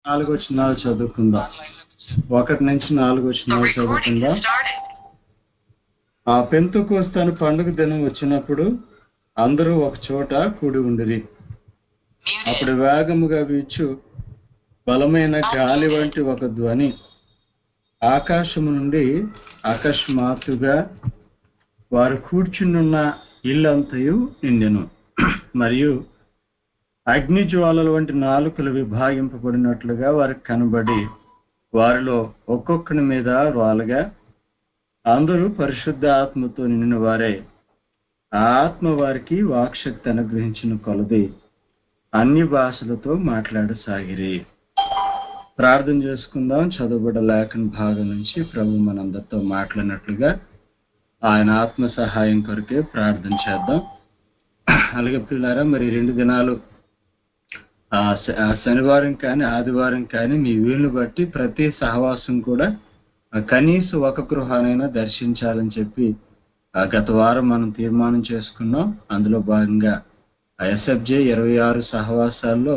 4 వచనాలు చదువుకుందాం. 1 నుంచి 4 వచనాలు చదువుకుందాం. ఆ పెంతెకొస్తు పండుగ దినం వచ్చినప్పుడు అందరూ ఒక చోట కూడి ఉండిరి. అప్పుడు వేగముగా వీచు బలమైన గాలి వంటి ఒక ధ్వని ఆకాశము నుండి అకస్మాత్తుగా వారు కూర్చునున్న ఇల్లంతయు నిండెను. మరియు అగ్నిజ్వాలల వంటి నాలుకలు విభాగింపబడినట్లుగా వారికి కనబడి వారిలో ఒక్కొక్కని మీద వాలగా అందరూ పరిశుద్ధ ఆత్మతో నిండిన వారే. ఆ ఆత్మ వారికి వాక్శక్తి అనుగ్రహించిన కొలది అన్ని భాషలతో మాట్లాడసాగిరి. ప్రార్థన చేసుకుందాం. చదువుబడ్డ లేఖన భాగం నుంచి ప్రభు మనందరితో మాట్లాడినట్లుగా ఆయన ఆత్మ సహాయం కొరకే ప్రార్థన చేద్దాం. అలాగే పిల్లారా, మరి 2 దినాలు శనివారం కానీ ఆదివారం కానీ మీ వీలును బట్టి ప్రతి సహవాసం కూడా కనీసం ఒక గృహానైనా దర్శించాలని చెప్పి గత వారం మనం తీర్మానం చేసుకున్నాం. అందులో భాగంగా ఎస్ఎఫ్జే 26 సహవాసాల్లో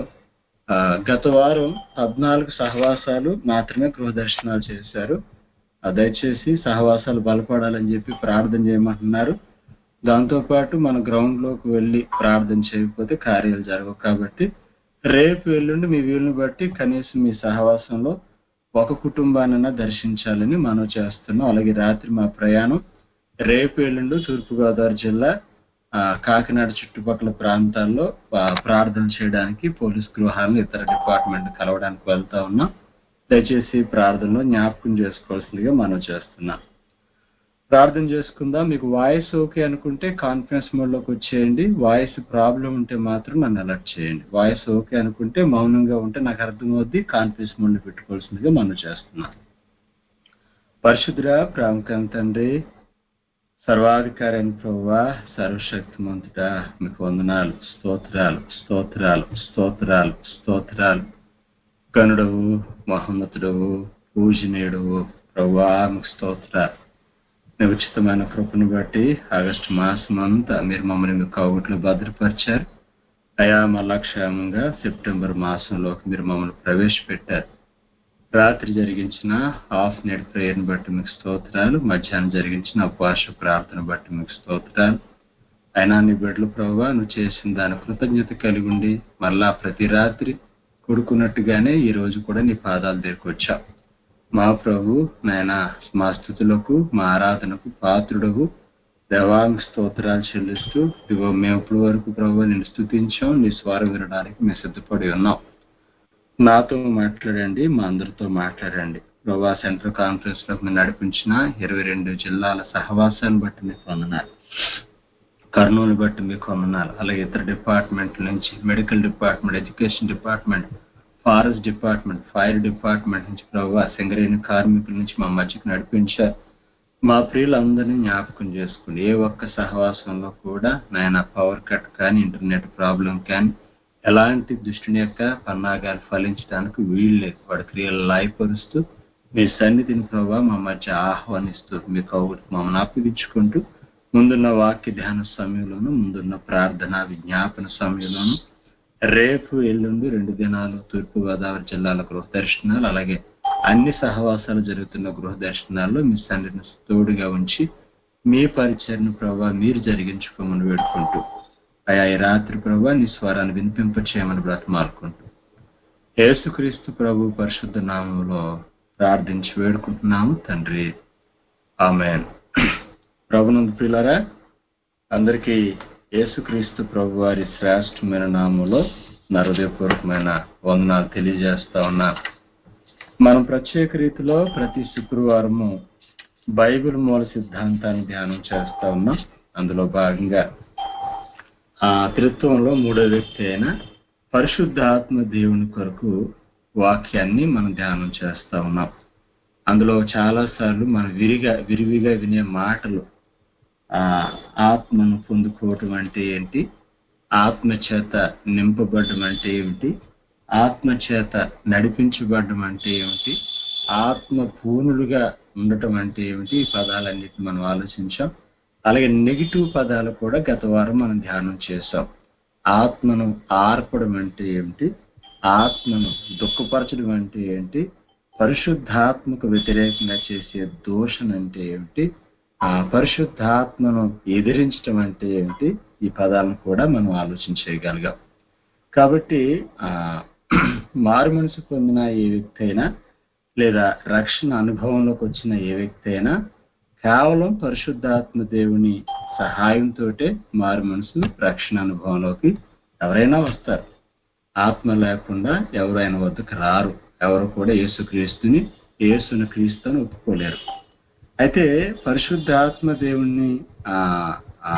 గత వారం 14 సహవాసాలు మాత్రమే గృహ దర్శనాలు చేశారు. దయచేసి సహవాసాలు బలపడాలని చెప్పి ప్రార్థన చేయమంటున్నారు. దాంతోపాటు మన గ్రౌండ్ లోకి వెళ్ళి ప్రార్థన చేయకపోతే కార్యాలు జరగవు. కాబట్టి రేపు ఎల్లుండి మీ వీలుని బట్టి కనీసం మీ సహవాసంలో ఒక కుటుంబానైనా దర్శించాలని మనం చేస్తున్నాం. అలాగే రాత్రి మా ప్రయాణం రేపు ఎల్లుండి తూర్పుగోదావరి జిల్లా కాకినాడ చుట్టుపక్కల ప్రాంతాల్లో ప్రార్థన చేయడానికి పోలీస్ గృహాలను ఇతర డిపార్ట్మెంట్ కలవడానికి వెళ్తా ఉన్నాం. దయచేసి ప్రార్థనలో జ్ఞాపకం చేసుకోవాల్సిందిగా మనం చేస్తున్నాం. ప్రార్థన చేసుకుందాం. మీకు వాయిస్ ఓకే అనుకుంటే కాన్ఫరెన్స్ మోడ్లోకి వచ్చేయండి. వాయిస్ ప్రాబ్లం ఉంటే మాత్రం నన్ను అలర్ట్ చేయండి. వాయిస్ ఓకే అనుకుంటే మౌనంగా ఉంటే నాకు అర్థమవుద్ది. కాన్ఫరెన్స్ మోడ్లో పెట్టుకోవాల్సిందిగా మనం చేస్తున్నాం. పరిశుద్ధుడా, ప్రాముఖ్యం తండ్రి, సర్వాధికారి అయిన ప్రభువా, సర్వశక్తిమంతుడా, మీకు వందనాలు, స్తోత్రాలు స్తోత్రాలు స్తోత్రాలు స్తోత్రాలు. గనుడవు, మహోన్నతుడవు, పూజనీయుడవు ప్రభువా, మీకు స్తోత్రాలు. ఉచితమైన కృపను బట్టి ఆగస్టు మాసం అంతా మీరు మమ్మల్ని మీ కౌగుట్లో భద్రపరిచారు. అయా మళ్ళా క్షేమంగా సెప్టెంబర్ మాసంలోకి మీరు మమ్మల్ని ప్రవేశపెట్టారు. రాత్రి జరిగించిన హాఫ్ నైట్ ప్రేయర్ని బట్టి మీకు స్తోత్రాలు. మధ్యాహ్నం జరిగించిన ఉపవాస ప్రార్థన బట్టి మీకు స్తోత్రాలు. అయినా నీ బిడ్డలు ప్రభువా, నువ్వు చేసిన దాని కృతజ్ఞత కలిగి ఉండి మళ్ళా ప్రతి రాత్రి కొడుకున్నట్టుగానే ఈ రోజు కూడా నీ పాదాల దగ్గరికి వచ్చావు. మా ప్రభు నాయన, మా స్థుతులకు మా ఆరాధనకు పాత్రుడవు దేవాంగ స్తోత్రాలు చెల్లిస్తూ ఇగో మేము ఇప్పటి వరకు ప్రభు నేను స్తుతించాం. నీ స్వరం వినడానికి మేము సిద్ధపడి ఉన్నాం. నాతో మాట్లాడండి, మా అందరితో మాట్లాడండి ప్రభా. సెంట్రల్ కాన్ఫరెన్స్ లో మీరు నడిపించిన 22 జిల్లాల సహవాసాన్ని బట్టి మీకు వందనాలు. కర్నూలు బట్టి మీకు వందనాలు. అలాగే ఇతర డిపార్ట్మెంట్ల నుంచి medical department, education department, forest department, fire department నుంచి ప్రభావ సింగరేణి కార్మికుల నుంచి మా మధ్యకు నడిపించారు. మా ప్రియులందరినీ జ్ఞాపకం చేసుకోండి. ఏ ఒక్క సహవాసంలో కూడా నాయన పవర్ కట్ కానీ ఇంటర్నెట్ ప్రాబ్లం కానీ ఎలాంటి దుష్టుని యొక్క పన్నాగాలు ఫలించడానికి వీలు లేదు. వాడి క్రియలు లాయపరుస్తూ మీ సన్నిధిని ప్రభావ మా మధ్య ఆహ్వానిస్తూ మీ కౌగులకు మమ్మల్ని అప్పగించుకుంటూ ముందున్న వాక్య ధ్యాన సమయంలోను, ముందున్న ప్రార్థన విజ్ఞాపన సమయంలోను, రేపు ఎల్లుండి 2 దినాలు తూర్పుగోదావరి జిల్లాల గృహ దర్శనాలు, అలాగే అన్ని సహవాసాలు జరుగుతున్న గృహ దర్శనాల్లో మీ సన్నిధిని తోడుగా ఉంచి మీ పరిచయను ప్రభావ మీరు జరిగించుకోమని వేడుకుంటూ అయా ఈ రాత్రి ప్రభావ నీ స్వరాన్ని వినిపింప చేయమని బ్రతమాలుకుంటూ యేసుక్రీస్తు ప్రభు పరిశుద్ధ నామంలో ప్రార్థించి వేడుకుంటున్నాము తండ్రి, ఆమేన్. ప్రభునందు ప్రియులారా, అందరికీ యేసుక్రీస్తు ప్రభు వారి శ్రేష్టమైన నామంలో నా హృదయపూర్వకమైన వందనాలు తెలియజేస్తా ఉన్నాను. మనం ప్రత్యేక రీతిలో ప్రతి శుక్రవారము బైబిల్ మూల సిద్ధాంతాన్ని ధ్యానం చేస్తా ఉన్నాం. అందులో భాగంగా త్రిత్వంలో 3వ వ్యక్తి అయిన పరిశుద్ధాత్మ దేవుని కొరకు వాక్యాన్ని మనం ధ్యానం చేస్తా ఉన్నాం. అందులో చాలా సార్లు మనం విరివిగా వినే మాటలు, ఆత్మను పొందుకోవటం అంటే ఏంటి, ఆత్మ చేత నింపబడడం అంటే ఏమిటి, ఆత్మ చేత నడిపించబడడం అంటే ఏమిటి, ఆత్మ పూర్ణులుగా ఉండటం అంటే ఏమిటి, ఈ పదాలన్నిటిని మనం ఆలోచించాం. అలాగే నెగిటివ్ పదాలు కూడా గత వారం మనం ధ్యానం చేశాం. ఆత్మను ఆర్పడం అంటే ఏమిటి, ఆత్మను దుఃఖపరచడం అంటే ఏంటి, పరిశుద్ధాత్మకు వ్యతిరేకంగా చేసే దూషణ అంటే ఏమిటి, ఆ పరిశుద్ధాత్మను ఎదిరించడం అంటే ఏమిటి, ఈ పదాలను కూడా మనం ఆలోచన చేయగలిగాం. కాబట్టి ఆ మారు మనసు పొందిన ఏ వ్యక్తి అయినా లేదా రక్షణ అనుభవంలోకి వచ్చిన ఏ వ్యక్తి అయినా కేవలం పరిశుద్ధాత్మ దేవుని సహాయంతో మారు మనసు రక్షణ అనుభవంలోకి ఎవరైనా వస్తారు. ఆత్మ లేకుండా ఎవరు ఆయన వద్దకు రారు. ఎవరు కూడా యేసుని క్రీస్తుని ఒప్పుకోలేరు. అయితే పరిశుద్ధాత్మ దేవుణ్ణి ఆ ఆ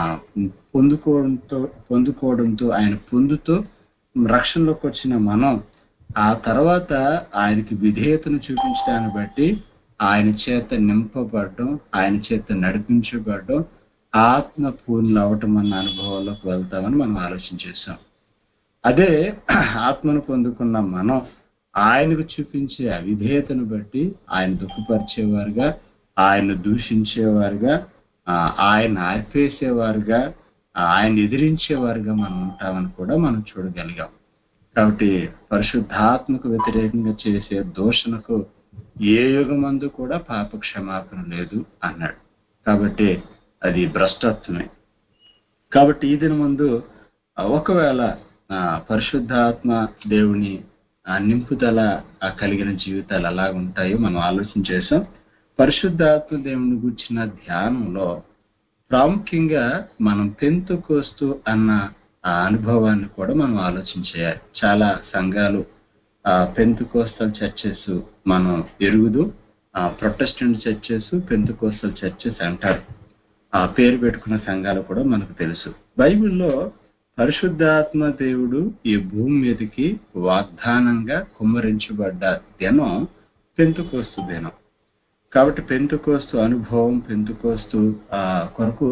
పొందుకోవడంతో ఆయన పొందుతూ రక్షణలోకి వచ్చిన మనం ఆ తర్వాత ఆయనకి విధేయతను చూపించడాన్ని బట్టి ఆయన చేత నింపబడడం, ఆయన చేత నడిపించబడడం, ఆత్మ పూర్ణులు అవటం అన్న అనుభవాల్లోకి వెళ్తామని మనం ఆలోచన చేశాం. అదే ఆత్మను పొందుకున్న మనం ఆయనకు చూపించే అవిధేయతను బట్టి ఆయన దుఃఖపరిచేవారుగా, ఆయన దూషించేవారుగా, ఆయన ఆర్పేసేవారుగా, ఆయన ఎదిరించేవారుగా మనం ఉంటామని కూడా మనం చూడగలిగాం. కాబట్టి పరిశుద్ధాత్మకు వ్యతిరేకంగా చేసే దూషణకు ఏ యుగమందు కూడా పాప క్షమాపణ లేదు అన్నాడు. కాబట్టి అది భ్రష్టత్వమే. కాబట్టి ఈ దిన ముందు ఒకవేళ పరిశుద్ధాత్మ దేవుని నింపుదల కలిగిన జీవితాలు ఎలా ఉంటాయో మనం ఆలోచన చేసాం. పరిశుద్ధాత్మ దేవుని గురించిన ధ్యానంలో ప్రాముఖ్యంగా మనం పెంతెకోస్తు అన్న అనుభవాన్ని కూడా మనం ఆలోచన చేయాలి. చాలా సంఘాలు పెంతెకోస్తల్ చర్చెస్ మనం ఎరుగుదు, ప్రొటెస్టెంట్ చర్చెస్ పెంతెకోస్తల్ చర్చెస్ అంటారు. ఆ పేరు పెట్టుకున్న సంఘాలు కూడా మనకు తెలుసు. బైబిల్లో పరిశుద్ధాత్మ దేవుడు ఈ భూమి మీదకి వాగ్దానంగా కుమ్మరించబడ్డ దినం పెంతెకోస్తు దినం. కాబట్టి పెంతెకోస్తు అనుభవం, పెంతెకోస్తు కొరకు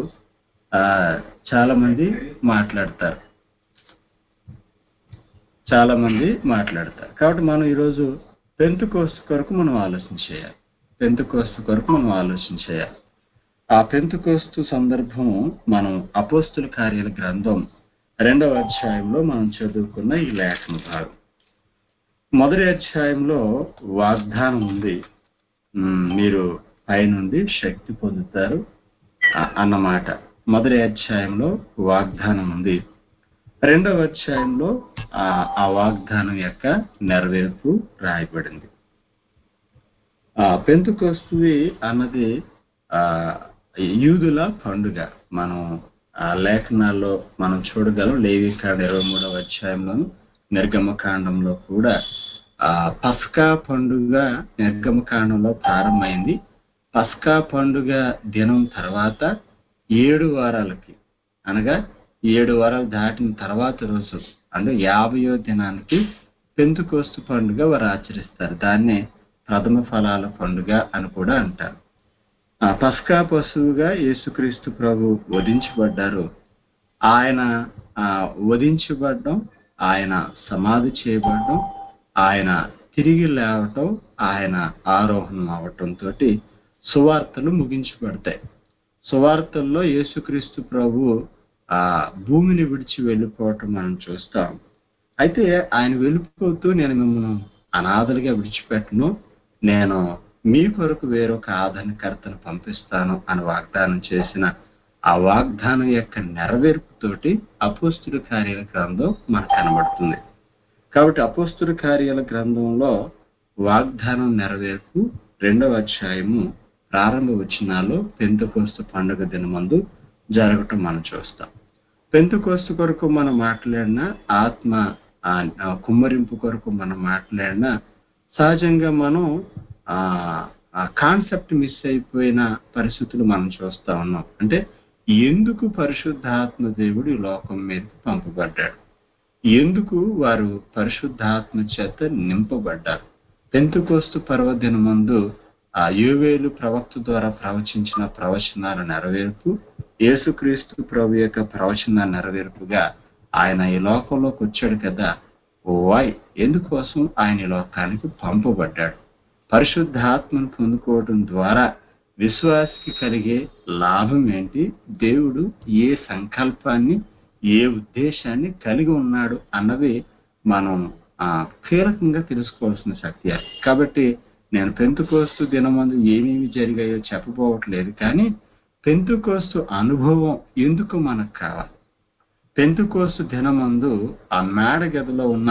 చాలా మంది మాట్లాడతారు. కాబట్టి మనం ఈరోజు పెంతెకోస్తు కొరకు మనం ఆలోచన చేయాలి. ఆ పెంతెకోస్తు సందర్భం మనం అపోస్తుల కార్యాల గ్రంథం 2వ అధ్యాయంలో మనం చదువుకున్న ఈ లేఖన భాగం. మొదటి అధ్యాయంలో వాగ్దానం ఉంది, మీరు పైనుండి శక్తి పొందుతారు అన్నమాట. మొదటి అధ్యాయంలో వాగ్దానం ఉంది. 2వ అధ్యాయంలో ఆ వాగ్దానం యొక్క నెరవేర్పు రాయబడింది. పెంతెకోస్తు అన్నది యూదుల పండుగ. మనం లేఖనాల్లో మనం చూడగలం. లేవీకాండ 23వ అధ్యాయంలోను నిర్గమకాండంలో కూడా పస్కా పండుగ నిర్గమకాండంలో ప్రారంభమైంది. పస్కా పండుగ దినం తర్వాత 7 వారాలకి, అనగా 7 వారాలు దాటిన తర్వాత రోజు అంటే 50వ దినానికి పెంతెకోస్తు పండుగ వారు ఆచరిస్తారు. దాన్నే ప్రథమ ఫలాల పండుగ అని కూడా అంటారు. పస్కా పశువుగా యేసుక్రీస్తు ప్రభు వధించబడ్డారు. ఆయన వధించబడడం, ఆయన సమాధి చేయబడడం, ఆయన తిరిగి లేవటం, ఆయన ఆరోహణం అవటంతో సువార్తలు ముగించబడతాయి. సువార్తల్లో యేసుక్రీస్తు ప్రభు భూమిని విడిచి వెళ్ళిపోవటం మనం చూస్తాం. అయితే ఆయన వెళ్ళిపోతూ, నేను మిమ్మల్ని అనాథలుగా విడిచిపెట్టను, నేను మీ కొరకు వేరొక ఆదరణకర్తను పంపిస్తాను అని వాగ్దానం చేసిన ఆ వాగ్దానం యొక్క నెరవేర్పుతోటి అపోస్తుల కార్యాల గ్రంథం మనకు కనబడుతుంది. కాబట్టి అపోస్తుల కార్యాల గ్రంథంలో వాగ్దానం నెరవేర్పు 2వ అధ్యాయము ప్రారంభ వచనాల్లో పెంతెకోస్తు పండుగ దినమందు జరగటం మనం చూస్తాం. పెంతెకోస్తు కొరకు మనం మాట్లాడిన, ఆత్మ కుమ్మరింపు కొరకు మనం మాట్లాడిన, సహజంగా మనం కాన్సెప్ట్ మిస్ అయిపోయిన పరిస్థితులు మనం చూస్తా ఉన్నాం. అంటే ఎందుకు పరిశుద్ధాత్మ దేవుడు ఈ లోకం మీదకి పంపబడ్డాడు, ఎందుకు వారు పరిశుద్ధాత్మ చేత నింపబడ్డారు. పెంతెకోస్తు పర్వదినం ముందు యోవేలు ప్రవక్త ద్వారా ప్రవచించిన ప్రవచనాల నెరవేర్పు, యేసుక్రీస్తు ప్రభు యొక్క ప్రవచన నెరవేర్పుగా ఆయన ఈ లోకంలోకి వచ్చాడు కదా. ఎందుకోసం ఆయన ఈ లోకానికి పంపబడ్డాడు. పరిశుద్ధాత్మను పొందుకోవడం ద్వారా విశ్వాసికి కలిగే లాభం ఏంటి, దేవుడు ఏ సంకల్పాన్ని, ఏ ఉద్దేశాన్ని కలిగి ఉన్నాడు అన్నవి మనం కీలకంగా తెలుసుకోవాల్సిన సత్యాలు. కాబట్టి నేను పెంతుకోస్తు దినమందు ఏమేమి జరిగాయో చెప్పబోవట్లేదు, కానీ పెంతుకోస్తు అనుభవం ఎందుకు మనకు కావాలి? పెంతుకోస్తు దినమందు ఆ మేడ గదిలో ఉన్న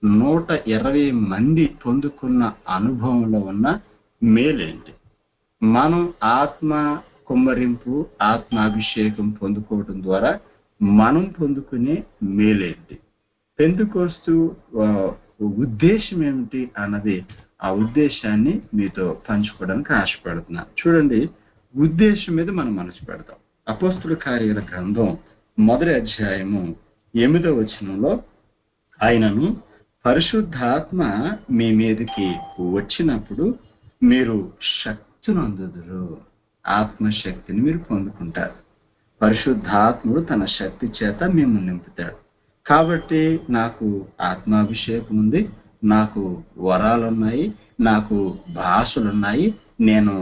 120 మంది పొందుకున్న అనుభవంలో ఉన్న మేలేంటి? మనం ఆత్మ కుమ్మరింపు, ఆత్మాభిషేకం పొందుకోవడం ద్వారా మనం పొందుకునే మేలేంటి? పెంతుకోస్తు ఉద్దేశం ఏమిటి అన్నది, ఆ ఉద్దేశాన్ని మీతో పంచుకోవడానికి ఆశపడుతున్నాను. చూడండి, ఉద్దేశం మీద మనం మనసు పెడతాం. అపోస్తుల కార్యాల గ్రంథం 1వ అధ్యాయము 8వ వచనంలో, ఆయనను పరిశుద్ధాత్మ మీ మీదకి వచ్చినప్పుడు మీరు శక్తినందుదురు. ఆత్మశక్తిని మీరు పొందుకుంటారు. పరిశుద్ధాత్ముడు తన శక్తి చేత మిమ్మల్ని నింపుతాడు. కాబట్టి నాకు ఆత్మాభిషేకం ఉంది, నాకు వరాలున్నాయి, నాకు భాషలున్నాయి, నేను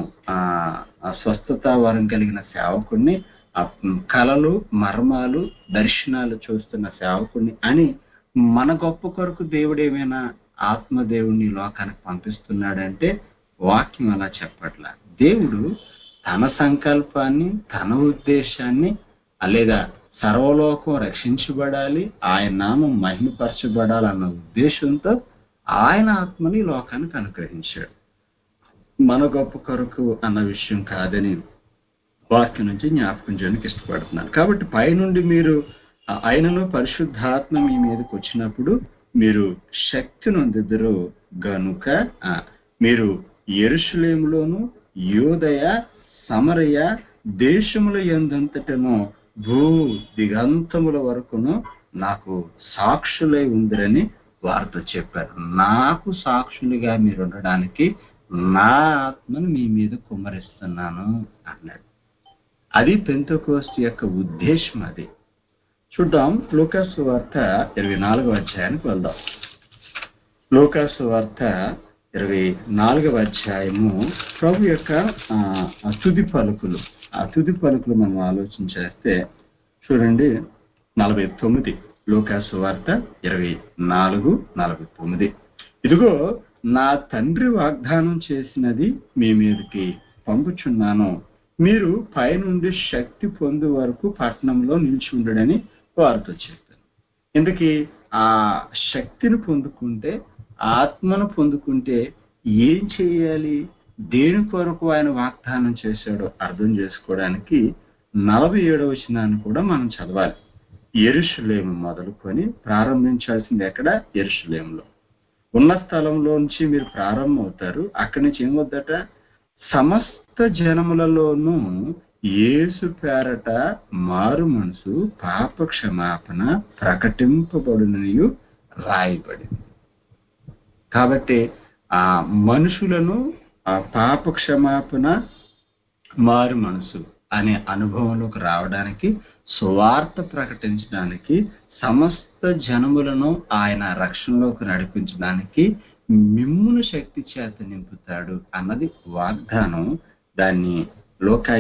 స్వస్థత వరం కలిగిన సేవకుడిని, కళలు, మర్మాలు, దర్శనాలు చూస్తున్న సేవకుడిని అని మన గొప్ప కొరకు దేవుడు ఏమైనా ఆత్మదేవుని లోకానికి పంపిస్తున్నాడంటే వాక్యం అలా చెప్పట్లా. దేవుడు తన సంకల్పాన్ని, తన ఉద్దేశాన్ని, లేదా సర్వలోకం రక్షించబడాలి, ఆయన నామం మహిమపరచబడాలన్న ఉద్దేశంతో ఆయన ఆత్మని లోకానికి అనుగ్రహించాడు. మన గొప్ప కొరకు అన్న విషయం కాదని వాక్యం నుంచి జ్ఞాపకం చేయడానికి ఇష్టపడుతున్నాను. కాబట్టి పైనుండి మీరు ఆయనను పరిశుద్ధాత్మ మీ మీదకి వచ్చినప్పుడు మీరు శక్తి నొందుదురు గనుక మీరు యెరూషలేములోను, యూదయ, సమరయ దేశముల యందంతటను భూ దిగంతముల వరకును నాకు సాక్షులై ఉందిరని వారితో చెప్పారు. నాకు సాక్షులుగా మీరు ఉండడానికి నా ఆత్మను మీ మీద కుమ్మరిస్తున్నాను అన్నాడు. అది పెంతెకోస్తు యొక్క ఉద్దేశం. అది చూద్దాం. లూకాసు సువార్త 24వ అధ్యాయానికి వెళ్దాం. లూకాసు సువార్త 24వ అధ్యాయము ప్రభు యొక్క తుది పలుకులు. ఆ తుది పలుకులు మనం ఆలోచించేస్తే చూడండి, 49. లూకాసు సువార్త 24:49. ఇదిగో నా తండ్రి వాగ్దానం చేసినది మీ మీదకి పంపుచున్నాను, మీరు పైనుండి శక్తి పొందు వరకు పట్టణంలో నిలిచి ఉండడని వారితో చెప్పాను. ఇందుకే ఆ శక్తిని పొందుకుంటే, ఆత్మను పొందుకుంటే ఏం చేయాలి, దేని కొరకు ఆయన వాగ్దానం చేశాడో అర్థం చేసుకోవడానికి 47వ వచనాన్ని కూడా మనం చదవాలి. యెరూషలేము మొదలుకొని ప్రారంభించాల్సింది ఎక్కడ? యెరూషలేములో. ఉన్న స్థలంలో నుంచి మీరు ప్రారంభమవుతారు. అక్కడి నుంచి ఏమవుద్దట? సమస్త జనములలోనూ యేసు పేరట మారు మనసు, పాప క్షమాపణ ప్రకటింపబడుననియు రాయబడింది. కాబట్టి ఆ మనుషులను ఆ పాప క్షమాపణ, మారు మనసు అనే అనుభవంలోకి రావడానికి, సువార్త ప్రకటించడానికి, సమస్త జనములను ఆయన రక్షణలోకి నడిపించడానికి మిమ్మును శక్తి చేత నింపుతాడు అన్నది వాగ్దానం. దాన్ని లూకా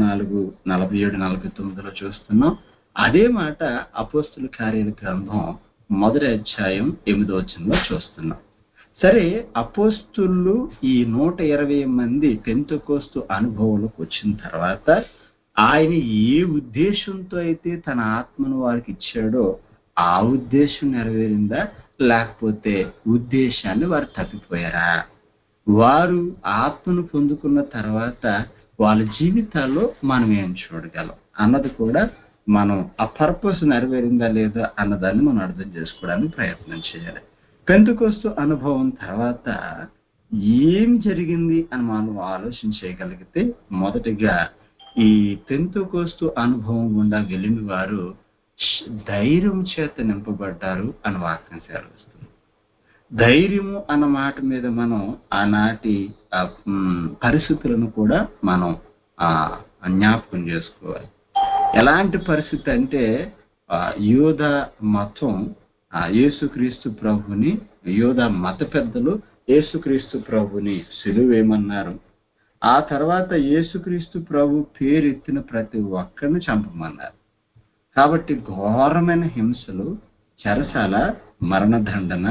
24:47-49లో చూస్తున్నాం. అదే మాట అపోస్తుల కార్యాల గ్రంథం 1వ అధ్యాయం 8వ వచనంలో చూస్తున్నాం. సరే, అపోస్తులు ఈ 120 మంది పెంతెకోస్తు అనుభవంలోకి వచ్చిన తర్వాత ఆయన ఏ ఉద్దేశంతో అయితే తన ఆత్మను వారికి ఇచ్చాడో ఆ ఉద్దేశం నెరవేరిందా, లేకపోతే ఉద్దేశాన్ని వారు తప్పిపోయారా? వారు ఆత్మను పొందుకున్న తర్వాత వాళ్ళ జీవితాల్లో మనం ఏం చూడగలం అన్నది కూడా మనం ఆ పర్పస్ నెరవేరిందా లేదా అన్నదాన్ని మనం అర్థం చేసుకోవడానికి ప్రయత్నం చేయాలి. పెంతెకోస్తు అనుభవం తర్వాత ఏం జరిగింది అని మనం ఆలోచించగలిగితే, మొదటిగా ఈ పెంతెకోస్తు అనుభవం గుండా వెళ్ళిన వారు ధైర్యం చేత నింపబడ్డారు అని వాక్యం సెలవిస్తుంది. ధైర్యము అన్న మాట మీద మనం ఆనాటి పరిస్థితులను కూడా మనం జ్ఞాపకం చేసుకోవాలి. ఎలాంటి పరిస్థితి అంటే, యూద మతం యేసుక్రీస్తు ప్రభుని, యూద మత పెద్దలు యేసుక్రీస్తు ప్రభుని సిలువేయమన్నారు. ఆ తర్వాత యేసుక్రీస్తు ప్రభు పేరెత్తిన ప్రతి ఒక్కరిని చంపమన్నారు. కాబట్టి ఘోరమైన హింసలు, చెరసాల, మరణదండన,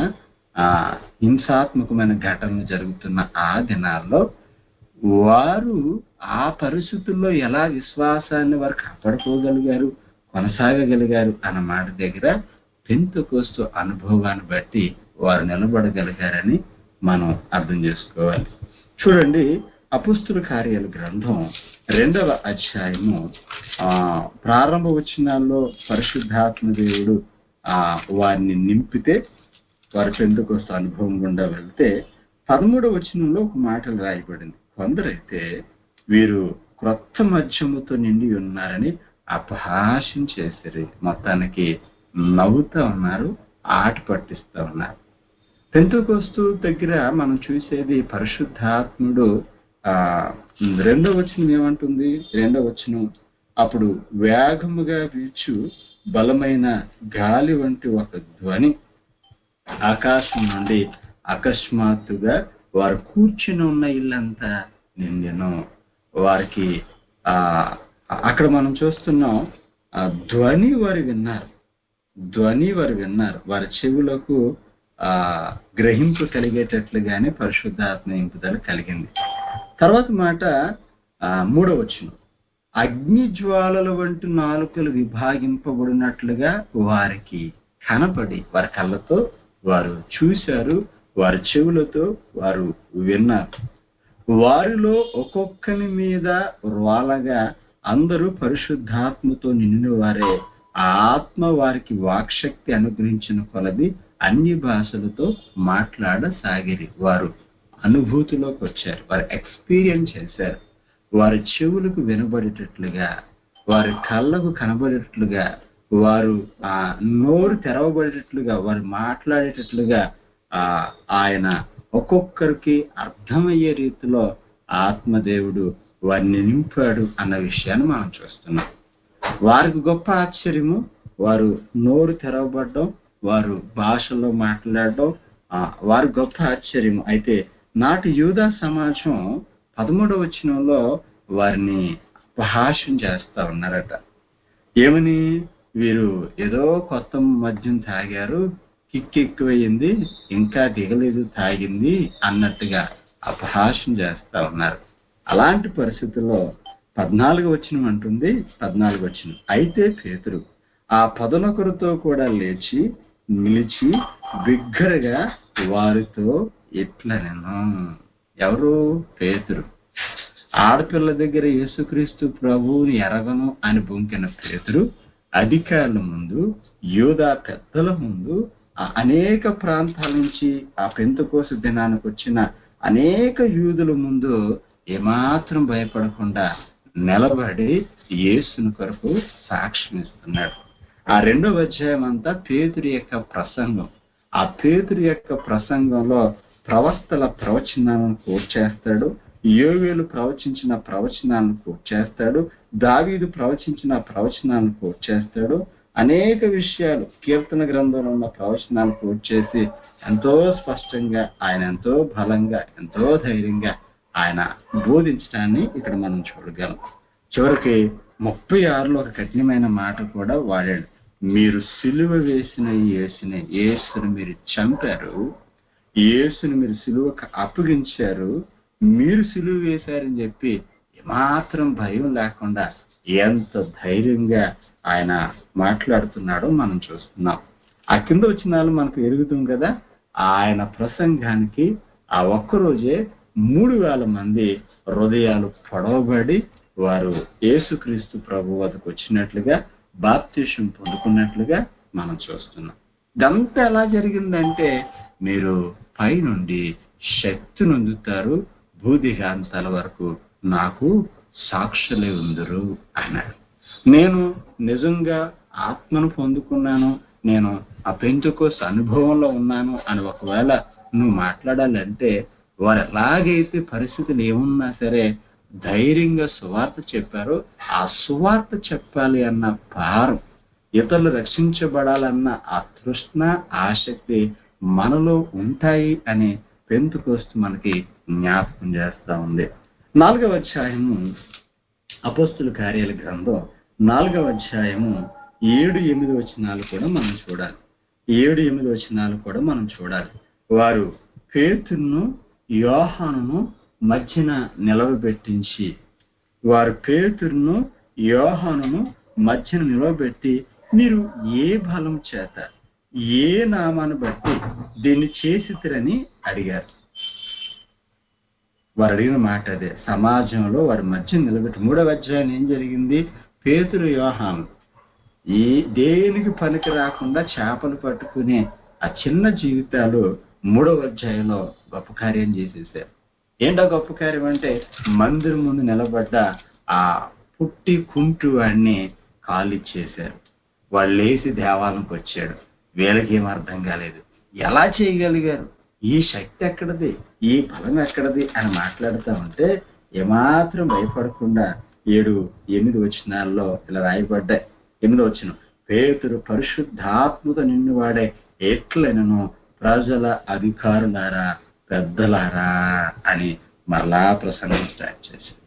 హింసాత్మకమైన ఘటనలు జరుగుతున్న ఆ దినాల్లో వారు ఆ పరిస్థితుల్లో ఎలా విశ్వాసాన్ని వారు కాపాడుకోగలిగారు, కొనసాగగలిగారు అన్న మాట దగ్గర పెంతెకోస్తు అనుభవాన్ని బట్టి వారు నిలబడగలిగారని మనం అర్థం చేసుకోవాలి. చూడండి, అపోస్తుల కార్యాల గ్రంథం 2వ అధ్యాయము ప్రారంభ వచనాల్లో పరిశుద్ధాత్మ దేవుడు వారిని నింపితే వారి పెంతెకోస్తు అనుభవం గుండా వెళ్తే 13వ వచనంలో ఒక మాటలు రాయబడింది. కొందరైతే వీరు క్రొత్త మద్యముతో నిండి ఉన్నారని అపహాస్యం చేసిరి. మొత్తానికి నవ్వుతా ఉన్నారు, ఆట పట్టిస్తా ఉన్నారు. పెంతెకోస్తు దగ్గర మనం చూసేది పరిశుద్ధాత్ముడు 2వ వచనం ఏమంటుంది? 2వ వచనం, అప్పుడు వేగముగా వీచు బలమైన గాలి వంటి ఒక ధ్వని ఆకాశం నుండి అకస్మాత్తుగా వారు కూర్చుని ఉన్న ఇల్లంతా నిండెను. వారికి అక్కడ మనం చూస్తున్నాం, ధ్వని వారు విన్నారు. వారి చెవులకు గ్రహింపు కలిగేటట్లుగానే పరిశుద్ధాత్మ నింపుదల కలిగింది. తర్వాత మాట 3వ వచనం, అగ్ని జ్వాలల వంటి నాలుకలు విభాగింపబడినట్లుగా వారికి కనపడి, వారి కళ్ళతో వారు చూశారు, వారి చెవులతో వారు విన్నారు. వారిలో ఒక్కొక్కని మీద రాలగా అందరూ పరిశుద్ధాత్మతో నిండిన వారే. ఆ ఆత్మ వారికి వాక్శక్తి అనుగ్రహించిన కొలది అన్ని భాషలతో మాట్లాడసాగిరి. వారు అనుభూతిలోకి వచ్చారు, వారు ఎక్స్పీరియన్స్ చేశారు. వారి చెవులకు వినబడేటట్లుగా, వారి కళ్ళకు కనబడేటట్లుగా, వారు నోరు తెరవబడేటట్లుగా, వారు మాట్లాడేటట్లుగా ఆయన ఒక్కొక్కరికి అర్థమయ్యే రీతిలో ఆత్మదేవుడు వారిని నింపాడు అన్న విషయాన్ని మనం చూస్తున్నాం. వారికి గొప్ప ఆశ్చర్యము, వారు నోరు తెరవబడడం, వారు భాషలో మాట్లాడడం, వారి గొప్ప ఆశ్చర్యము. అయితే నాటి యూదా సమాజం 13వ వచనంలో వారిని అపహాస్యం చేస్తా ఉన్నారట. ఏమని? వీరు ఏదో కొత్త మద్యం తాగారు, కిక్ ఎక్కువయింది, ఇంకా దిగలేదు తాగింది అన్నట్టుగా అపహాస్యం చేస్తా ఉన్నారు. అలాంటి పరిస్థితుల్లో 14వ వచనం అంటుంది, 14వ వచనం, అయితే పేతురు ఆ 11తో కూడా లేచి నిలిచి బిగ్గరగా వారితో ఇట్లనెను. ఎవరు? పేతురు. ఆడపిల్ల దగ్గర యేసుక్రీస్తు ప్రభువుని ఎరగను అని బొంకిన పేతురు అధికారుల ముందు, యూదా పెద్దల ముందు, అనేక ప్రాంతాల నుంచి ఆ పెంతెకోస్తు దినానికి వచ్చిన అనేక యూదుల ముందు ఏమాత్రం భయపడకుండా నిలబడి యేసుని కొరకు సాక్ష్యం ఇస్తున్నాడు. ఆ 2వ అధ్యాయం అంతా పేతురు యొక్క ప్రసంగం. ఆ పేతురు యొక్క ప్రసంగంలో ప్రవక్తల ప్రవచనాలను కోట్ చేస్తాడు, యోవేలు ప్రవచించిన ప్రవచనాలను కోట్ చేస్తాడు, దావీదు ప్రవచించిన ప్రవచనాలను కోట్ చేస్తాడు. అనేక విషయాలు కీర్తన గ్రంథంలో ఉన్న ప్రవచనాలను కోట్ చేసి ఎంతో స్పష్టంగా, ఆయన ఎంతో బలంగా, ఎంతో ధైర్యంగా ఆయన బోధించడాన్ని ఇక్కడ మనం చూడగలం. చివరికి 36లో ఒక కఠినమైన మాట కూడా వాడాడు. మీరు సిలువ వేసిన యేసుని మీరు చంపారు, యేసుని మీరు సిలువకు అప్పగించారు, మీరు సిలువ వేశారని చెప్పి ఏమాత్రం భయం లేకుండా ఎంత ధైర్యంగా ఆయన మాట్లాడుతున్నాడో మనం చూస్తున్నాం. ఆ కింద వచనాలు మనకు ఎరుగుతాం కదా. ఆయన ప్రసంగానికి ఆ ఒక్కరోజే 3,000 మంది హృదయాలు పొడవబడి వారు యేసుక్రీస్తు ప్రభు వద్దకు వచ్చినట్లుగా, బాప్తిసం పొందుకున్నట్లుగా మనం చూస్తున్నాం. ఇదంతా ఎలా జరిగిందంటే, మీరు పైనుండి శక్తి నొందుతారు, భూదిగాంతాల వరకు నాకు సాక్షులే ఉందరు అన్నాడు. నేను నిజంగా ఆత్మను పొందుకున్నాను, నేను ఆ పెంతెకోస్తు అనుభవంలో ఉన్నాను అని ఒకవేళ నువ్వు మాట్లాడాలంటే, వారు ఎలాగైతే పరిస్థితులు ఏమున్నా సరే ధైర్యంగా సువార్త చెప్పారో ఆ సువార్త చెప్పాలి అన్న భారం, ఇతరులు రక్షించబడాలన్న ఆ తృష్ణ, ఆసక్తి మనలో ఉంటాయి అని పెంతెకోస్తు మనకి జ్ఞాపకం చేస్తా ఉంది. 4వ అధ్యాయము అపోస్తుల కార్యాల గ్రంథం 4వ అధ్యాయము 7-8 వచనాలు కూడా మనం చూడాలి. 7-8 వచనాలు కూడా మనం చూడాలి. వారు పేతురును యోహానును మధ్యన నిలవబెట్టించి మీరు ఏ బలం చేత ఏ నామాన్ని బట్టి దీన్ని చేసిరని అడిగారు. వారు అడిగిన మాట అదే. సమాజంలో వారి మధ్య నిలబెట్టి 3వ అధ్యాయం ఏం జరిగింది? పేతురు యోహాను ఈ దేనికి పనికి రాకుండా చేపలు పట్టుకునే ఆ చిన్న జీవితాలు 3వ అధ్యాయంలో గొప్ప కార్యం చేసేసారు. ఏంటో గొప్ప కార్యం అంటే మందిరం ముందు నిలబడ్డ ఆ పుట్టి కుంటు వాడిని కాలిచ్చేశారు. వాళ్ళు లేచి దేవాలయంకి వచ్చాడు. వీళ్ళకి ఏం అర్థం కాలేదు. ఎలా చేయగలిగారు? ఈ శక్తి ఎక్కడది, ఈ బలం ఎక్కడది అని మాట్లాడుతూ ఉంటే ఏమాత్రం భయపడకుండా 7-8 వచనాల్లో ఇలా రాయబడ్డాయి. 8వ వచనం, పేతురు పరిశుద్ధాత్మతో నిండివాడే ఎట్లనను ప్రజల అధికారులారా పెద్దలారా అని మళ్ళా ప్రసంగం స్టార్ట్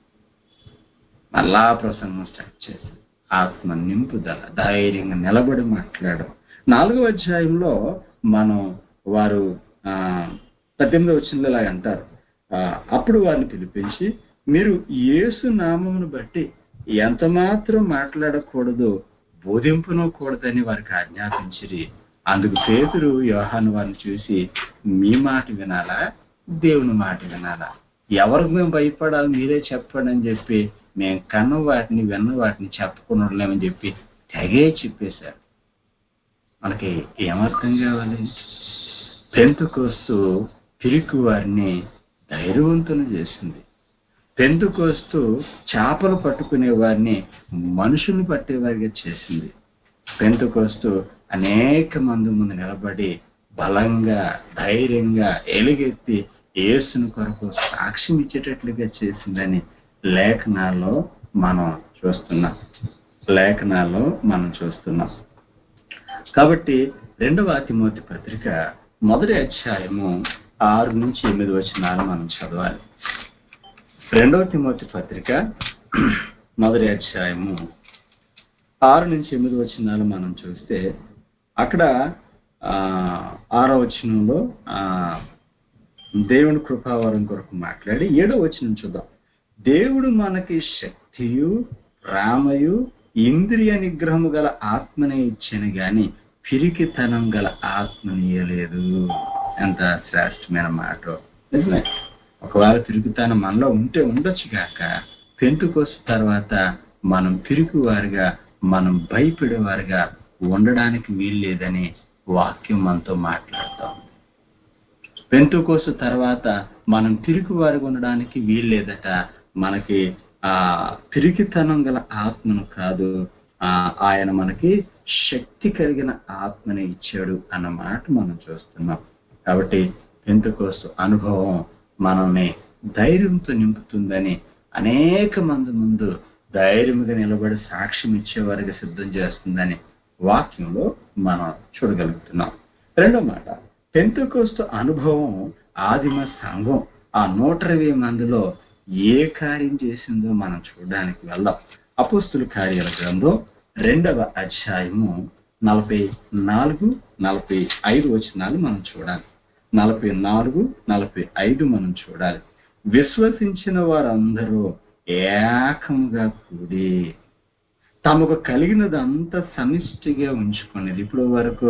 చేశారు. ఆత్మ నింపుదల, ధైర్యంగా నిలబడి మాట్లాడడం. 4వ అధ్యాయంలో మనం వారు 18వ వచనంలో ఇలా అంటారు, అప్పుడు వారిని పిలిపించి మీరు యేసు నామమును బట్టి ఎంత మాత్రం మాట్లాడకూడదు, బోధింపనకూడదని వారికి ఆజ్ఞాపించిరి. అందుకు పేతురు యోహాను వారిని చూసి మీ మాట వినాలా, దేవుని మాట వినాలా? ఎవరికి మేము భయపడాలి మీరే చెప్పండి అని చెప్పి మేము కన్న వాటిని విన్న వాటిని చెప్పుకున్నామని చెప్పి తెగే చెప్పేశారు. మనకి ఏమర్థం కావాలి? పెంతెకోస్తు పిరికి వారిని ధైర్యవంతులు చేసింది. పెంతెకోస్తు చేపలు పట్టుకునే వారిని మనుషులు పట్టేవారిగా చేసింది. పెంతెకోస్తు అనేక మంది ముందు నిలబడి బలంగా ధైర్యంగా ఎలుగెత్తి యేసుని కొరకు సాక్ష్యం ఇచ్చేటట్లుగా చేసిందని లేఖనాల్లో మనం చూస్తున్నాం. కాబట్టి 2వ తిమోతి పత్రిక 1వ అధ్యాయము 6-8 వచనాలు మనం చదవాలి. 2వ తిమోతి పత్రిక 1వ అధ్యాయము 6-8 వచనాలు మనం చూస్తే అక్కడ 6వ వచనంలో దేవుని కృపావరం కొరకు మాట్లాడి 7వ వచనం చూద్దాం. దేవుడు మనకి శక్తియు ప్రేమయు ఇంద్రియ నిగ్రహము గల ఆత్మనే ఇచ్చాను గాని పిరికితనం గల ఆత్మనీయలేదు. ఎంత శ్రేష్టమైన మాట! నిజమే. ఒకవేళ పిరికితనం మనలో ఉంటే ఉండొచ్చు కాక, పెంతెకోస్తు తర్వాత మనం పిరికివారుగా, మనం భయపడేవారుగా ఉండడానికి వీల్లేదని వాక్యం మనతో మాట్లాడుతాం. పెంతెకోస్తు తర్వాత మనం పిరికివారుగా ఉండడానికి వీల్లేదట. మనకి పిరికితనం గల ఆత్మను కాదు, ఆయన మనకి శక్తి కలిగిన ఆత్మని ఇచ్చాడు అన్నమాట మనం చూస్తున్నాం. కాబట్టి పెంతెకోస్తు అనుభవం మనల్ని ధైర్యంతో నింపుతుందని అనేక మంది ముందు ధైర్యంగా నిలబడి సాక్ష్యం ఇచ్చేవారికి సిద్ధం చేస్తుందని వాక్యంలో మనం చూడగలుగుతున్నాం. 2వ మాట, పెంతెకోస్తు అనుభవం ఆదిమ సంఘం ఆ 120 మందిలో ఏ కార్యం చేసిందో మనం చూడడానికి వెళ్దాం. అపోస్తుల కార్యాల గ్రంథం 2వ అధ్యాయము 44-45 వచనాలు మనం చూడాలి. 44-45 మనం చూడాలి. విశ్వసించిన వారందరూ ఏకముగా కూడి తమకు కలిగినదంతా సమిష్టిగా ఉంచుకునేది. ఇప్పుడు వరకు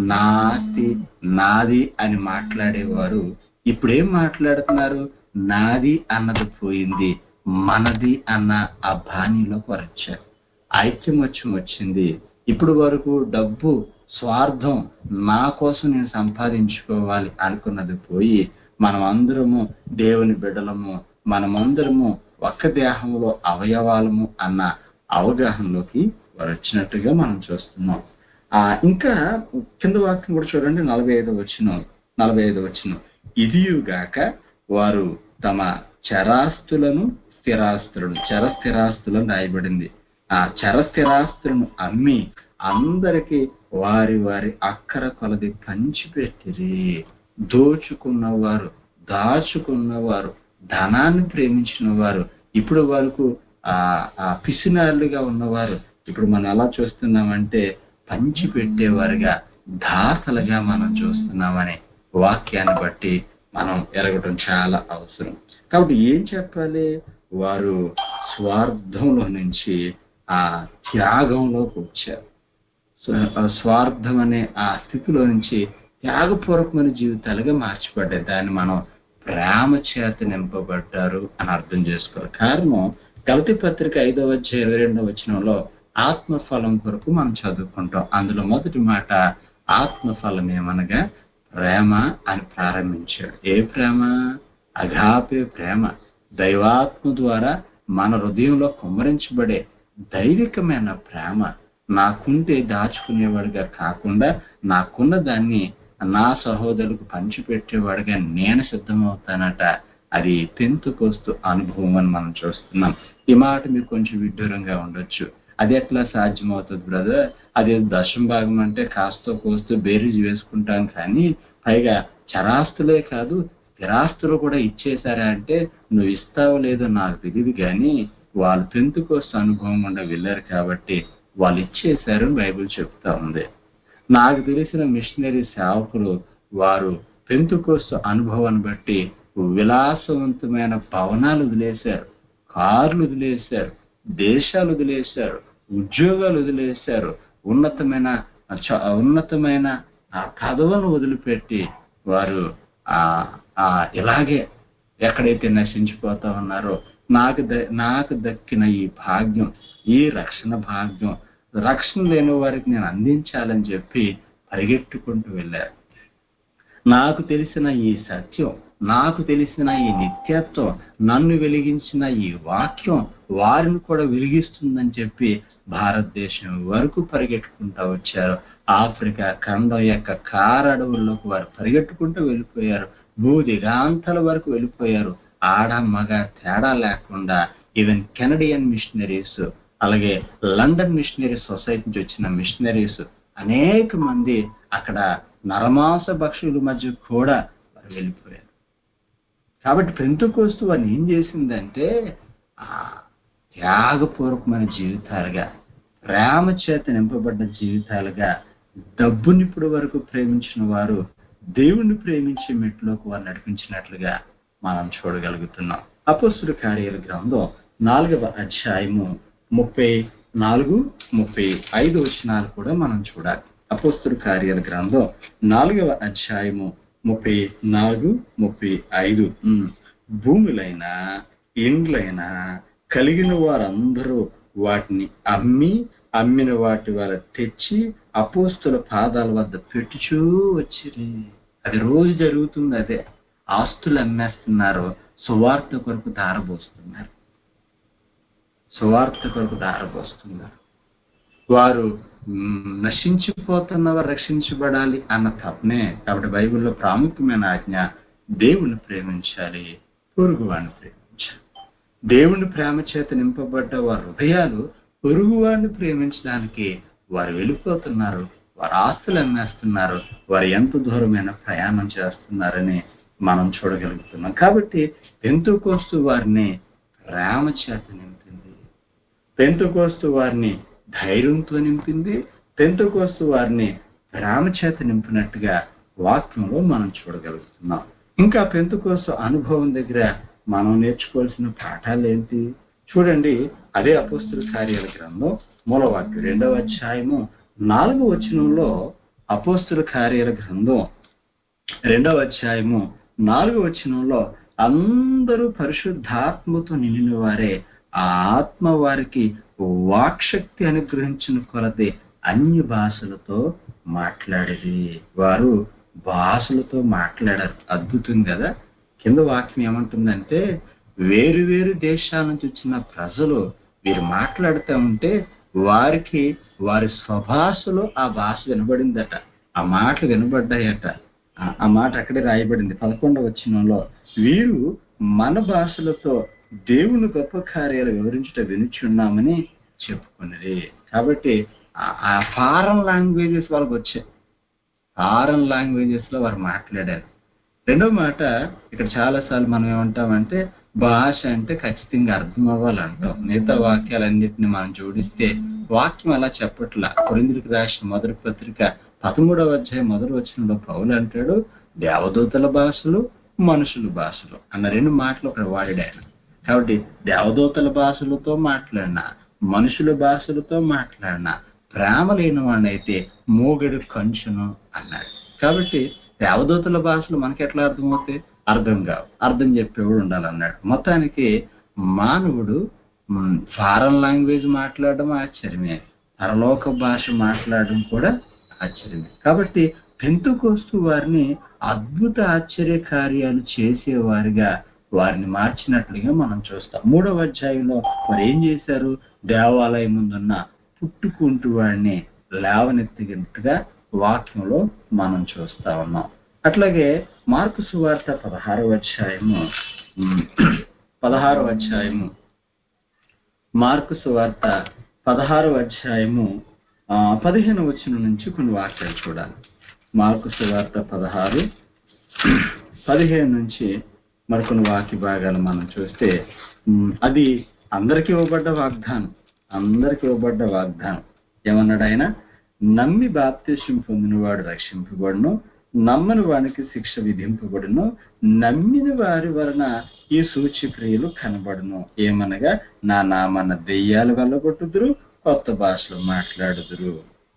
నాది అని మాట్లాడేవారు ఇప్పుడు ఏం మాట్లాడుతున్నారు? నాది అన్నది పోయింది, మనది అన్న ఆ బాణీలోకి వచ్చారు. ఐక్యమత్యం వచ్చింది. ఇప్పుడు వరకు డబ్బు, స్వార్థం, నా కోసం నేను సంపాదించుకోవాలి అనుకున్నది పోయి మనమందరము దేవుని బిడ్డలము, మనమందరము ఒక్క దేహంలో అవయవాలము అన్న అవగాహనలోకి వారు వచ్చినట్టుగా మనం చూస్తున్నాం. ఇంకా కింద వాక్యం కూడా చూడండి, 45వ వచనం. ఇదియుగాక వారు తమ చరస్థిరాస్తులను రాయబడింది. ఆ చరస్థిరాస్తులను అమ్మి అందరికి వారి వారి అక్కర కొలది పంచిపెట్టిరి. దోచుకున్నవారు, దాచుకున్నవారు, ధనాన్ని ప్రేమించిన వారు, ఇప్పుడు వరకు పిసినారులుగా ఉన్నవారు ఇప్పుడు మనం ఎలా చూస్తున్నామంటే పంచిపెట్టేవారుగా, దాతలుగా మనం చూస్తున్నామని వాక్యాన్ని బట్టి మనం ఎరగటం చాలా అవసరం. కాబట్టి ఏం చెప్పాలి? వారు స్వార్థంలో నుంచి ఆ త్యాగంలోకి వచ్చారు. స్వార్థం అనే ఆ స్థితిలో నుంచి త్యాగపూర్వకమైన జీవితాలుగా మార్చబడ్డాయి. దాన్ని మనం ప్రేమ చేత నింపబడ్డారు అని అర్థం చేసుకోవాలి. కారణం గలతీ పత్రిక 5:22 ఆత్మఫలం కొరకు మనం చదువుకుంటాం. అందులో మొదటి మాట ఆత్మఫలం ఏమనగా ప్రేమ అని ప్రారంభించాడు. ఏ ప్రేమ? అగాపే ప్రేమ. దైవాత్మ ద్వారా మన హృదయంలో కుమ్మరించబడే దైవికమైన ప్రేమ. నాకుంటే దాచుకునేవాడిగా కాకుండా నాకున్న దాన్ని నా సహోదరులకు పంచిపెట్టేవాడిగా నేను సిద్ధమవుతానట. అది పెంతెకోస్తు అనుభవం అని మనం చూస్తున్నాం. ఈ మాట మీకు కొంచెం విడ్డూరంగా ఉండొచ్చు. అది ఎట్లా సాధ్యమవుతుంది బ్రదర్? అది దశం భాగం అంటే కాస్తో కోస్తూ బేరీజ్ వేసుకుంటాం, కానీ పైగా చరాస్తులే కాదు స్థిరాస్తులు కూడా ఇచ్చేశారా అంటే నువ్వు ఇస్తావో లేదో నాకు తెలియదు, కానీ వాళ్ళు పెంతెకోస్తు అనుభవం గుండా వెళ్ళారు కాబట్టి వాళ్ళు ఇచ్చేశారు బైబిల్ చెప్తా ఉంది. నాకు తెలిసిన మిషనరీ సేవకులు వారు పెంతెకోస్తు అనుభవాన్ని బట్టి విలాసవంతమైన భవనాలు వదిలేశారు, కార్లు వదిలేశారు, దేశాలు వదిలేశారు, ఉద్యోగాలు వదిలేశారు, ఉన్నతమైన ఆ పదవులను వదిలిపెట్టి వారు ఇలాగే ఎక్కడైతే నశించిపోతా ఉన్నారో నాకు దక్కిన ఈ భాగ్యం, ఈ రక్షణ భాగ్యం, రక్షణ లేని వారికి నేను అందించాలని చెప్పి పరిగెట్టుకుంటూ వెళ్ళారు. నాకు తెలిసిన ఈ సత్యం, నాకు తెలిసిన ఈ నిత్యత్వం, నన్ను వెలిగించిన ఈ వాక్యం వారిని కూడా వెలిగిస్తుందని చెప్పి భారతదేశం వరకు పరిగెట్టుకుంటూ వచ్చారు. ఆఫ్రికా ఖండం యొక్క కారడవుల్లోకి వారు పరిగెట్టుకుంటూ వెళ్ళిపోయారు. భూదిగాంతల వరకు వెళ్ళిపోయారు. ఆడ మగ తేడా లేకుండా ఈవెన్ కెనడియన్ మిషనరీస్, అలాగే లండన్ మిషనరీ సొసైటీ నుంచి వచ్చిన మిషనరీస్ అనేక మంది అక్కడ నరమాంస భక్షుల మధ్య కూడా వారు వెళ్ళిపోయారు. కాబట్టి పెంతెకోస్తు వారిని ఏం చేసిందంటే త్యాగపూర్వకమైన జీవితాలుగా, ప్రేమ చేత నింపబడ్డ జీవితాలుగా, డబ్బుని ఇప్పటి వరకు ప్రేమించిన వారు దేవుణ్ణి ప్రేమించే మెట్లోకి వారు నడిపించినట్లుగా మనం చూడగలుగుతున్నాం. అపోస్తలుల కార్యాల గ్రంథం 4వ అధ్యాయము 34-35 కూడా మనం చూడాలి. అపోస్తలుల కార్యాల గ్రంథం 4వ అధ్యాయము 34-35. భూములైనా ఇండ్లైనా కలిగిన వారందరూ వాటిని అమ్మిన వాటి వల్ల తెచ్చి అపోస్తలుల పాదాల వద్ద పెట్టుచూ వచ్చిరి. అది రోజు జరుగుతుంది. అదే ఆస్తులు అమ్మేస్తున్నారు, సువార్త కొరకు దారబోస్తున్నారు. వారు నశించిపోతున్నవారు రక్షించబడాలి అన్న తప్పనే. కాబట్టి బైబిల్లో ప్రాముఖ్యమైన ఆజ్ఞ దేవుని ప్రేమించాలి, పొరుగువాడిని ప్రేమించాలి. దేవుని ప్రేమ చేత నింపబడ్డ వారి హృదయాలు పొరుగువాడిని ప్రేమించడానికి వారు వెళ్ళిపోతున్నారు. వారు ఆస్తులు అమ్మేస్తున్నారు. వారు ఎంత దూరమైన ప్రయాణం చేస్తున్నారని మనం చూడగలుగుతున్నాం. కాబట్టి పెంతెకోస్తు వారిని ప్రేమ చేత నింపింది, పెంతెకోస్తు వారిని ధైర్యంతో నింపింది, పెంతెకోస్తు వారిని ప్రేమ చేత నింపినట్టుగా వాక్యంలో మనం చూడగలుగుతున్నాం. ఇంకా పెంతెకోస్తు అనుభవం దగ్గర మనం నేర్చుకోవాల్సిన పాఠాలు ఏంటి చూడండి. అదే అపోస్తలుల కార్యాల గ్రంథం మూలవాక్యం 2వ అధ్యాయము 4వ అపోస్తలుల కార్యాల గ్రంథం 2వ అధ్యాయము 4వ అందరూ పరిశుద్ధాత్మతో నిండిన వారే, ఆ ఆత్మ వారికి వాక్శక్తి అనుగ్రహించిన కొలది అన్య భాషలతో మాట్లాడేది. వారు భాషలతో మాట్లాడారు. అద్భుతం కదా. కింద వాక్యం ఏమంటుందంటే వేరు వేరు దేశాల నుంచి వచ్చిన ప్రజలు వీరు మాట్లాడుతూ ఉంటే వారికి వారి స్వభాషలో ఆ భాష వినబడిందట, ఆ మాటలు వినబడ్డాయట. ఆ మాట అక్కడే రాయబడింది 11వ వీరు మన భాషలతో దేవుని గొప్ప కార్యాలు వివరించుట వినుచున్నామని చెప్పుకున్నది. కాబట్టి ఆ ఫారెన్ లాంగ్వేజెస్ వాళ్ళకి వచ్చాయి. ఫారెన్ లాంగ్వేజెస్ లో వారు మాట్లాడారు. రెండో మాట, ఇక్కడ చాలాసార్లు మనం ఏమంటామంటే భాష అంటే ఖచ్చితంగా అర్థం అవ్వాలంటాం. మిగతా వాక్యాలన్నింటినీ మనం జోడిస్తే వాక్యం అలా చెప్పట్లా. కొరింథీయులకు రాసిన మొదటి పత్రిక 13వ అధ్యాయం 1వ వచనంలో పౌలు అంటాడు, దేవదూతల భాషలు, మనుషుల భాషలు అన్న 2 మాటలు అక్కడ వాడాడు ఆయన. కాబట్టి దేవదూతల భాషలతో మాట్లాడినా, మనుషుల భాషలతో మాట్లాడినా ప్రేమ లేని వాడినైతే మోగెడు కంచును అన్నాడు. కాబట్టి దేవదూతల భాషలు మనకి ఎట్లా అర్థమవుతాయి? అర్థం కావు. అర్థం చెప్పేవాడు ఉండాలన్నాడు. మొత్తానికి మానవుడు ఫారెన్ లాంగ్వేజ్ మాట్లాడడం ఆశ్చర్యమే, పరలోక భాష మాట్లాడడం కూడా ఆశ్చర్యమే. కాబట్టి పెంతెకోస్తు వారిని అద్భుత ఆశ్చర్య కార్యాలు చేసేవారిగా వారిని మార్చినట్లుగా మనం చూస్తాం. 3వ అధ్యాయంలో మరి ఏం చేశారు? దేవాలయం ముందున్న పుట్టుకుంటూ వాడిని లేవనెత్తినట్టుగా వాక్యంలో మనం చూస్తా ఉన్నాం. అట్లాగే మార్కు సువార్త 16వ అధ్యాయము మార్కు సువార్త 16వ అధ్యాయము 15వ వచనం నుంచి కొన్ని వాక్యాలు చూడాలి. మార్కు సువార్త 16:15 నుంచి మరికొన్ని వాక్య భాగాలు మనం చూస్తే అది అందరికీ ఇవ్వబడ్డ వాగ్దానం. ఏమన్నాడు ఆయన? నమ్మి బాప్తిస్మం పొందినవాడు రక్షింపబడును, నమ్మని వానికి శిక్ష విధింపబడును, నమ్మిన వారి వలన ఈ సూచక్రియలు కనబడును. ఏమనగా నా నామన్న దెయ్యాలు వెళ్ళగొట్టుదురు, కొత్త భాషలు మాట్లాడుదురు.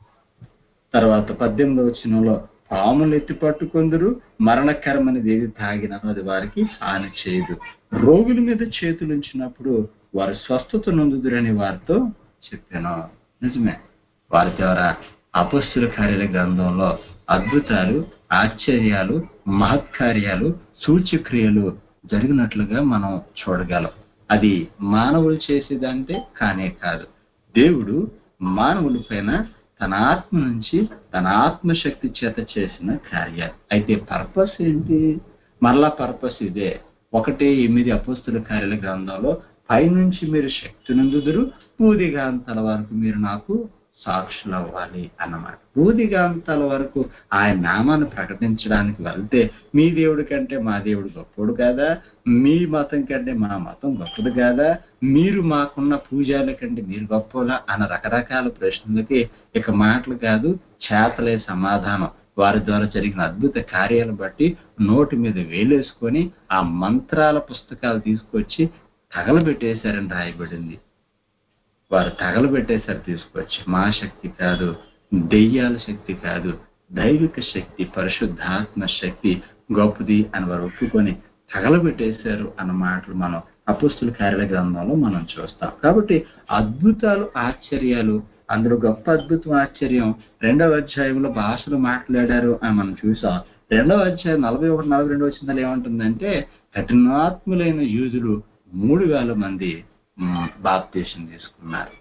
తర్వాత 18వ వచనంలో పాములు ఎత్తి పట్టుకొందురు, మరణకరమనేది ఏది తాగినా అది వారికి హాని చేయదు, రోగుల మీద చేతులుంచినప్పుడు వారు స్వస్థత నొందుదురని వారితో చెప్పాను. నిజమే, వారి ద్వారా అపొస్తలుల కార్యాల గ్రంథంలో అద్భుతాలు, ఆశ్చర్యాలు, మహత్కార్యాలు, సూచక్రియలు జరిగినట్లుగా మనం చూడగలం. అది మానవులు చేసేదంటే కానే కాదు. దేవుడు మానవుల పైన తన ఆత్మ నుంచి, తన ఆత్మశక్తి చేత చేసిన కార్యాలు. అయితే పర్పస్ ఏంటి? మరలా పర్పస్ ఇదే. 1:8 అపొస్తలుల కార్యాల గ్రంథంలో పైనుంచి మీరు శక్తి నొందుదురు, భూదిగాంతాల వరకు మీరు నాకు సాక్షులు అవ్వాలి అన్నమాట. భూదిగాంతాల వరకు ఆయన నామాన్ని ప్రకటించడానికి వెళ్తే మీ దేవుడి కంటే మా దేవుడు గొప్పడు కాదా? మీ మతం కంటే మా మతం గొప్పది కాదా? మీరు మాకున్న పూజల కంటే మీరు గొప్పలా అన్న రకరకాల ప్రశ్నలకి ఇక మాటలు కాదు, చేతలే సమాధానం. వారి ద్వారా జరిగిన అద్భుత కార్యాలను బట్టి నోటి మీద వేలేసుకొని ఆ మంత్రాల పుస్తకాలు తీసుకొచ్చి తగలబెట్టేశారని రాయబడింది. వారు తగలబెట్టేశారు తీసుకొచ్చి. మా శక్తి కాదు, దెయ్యాల శక్తి కాదు, దైవిక శక్తి, పరిశుద్ధాత్మ శక్తి గొప్పది అని వారు ఒప్పుకొని తగలబెట్టేశారు అన్న మాటలు మనం అపొస్తలుల కార్యాల గ్రంథంలో మనం చూస్తాం. కాబట్టి అద్భుతాలు, ఆశ్చర్యాలు, అందులో గొప్ప అద్భుతం ఆశ్చర్యం 2వ అధ్యాయంలో భాషలు మాట్లాడారు అని మనం చూసాం. 2వ అధ్యాయం 41-42 వచనాలు ఏమంటుందంటే కఠినాత్ములైన యూదులు 3,000 మంది బాప్తీసం తీసుకున్నారు.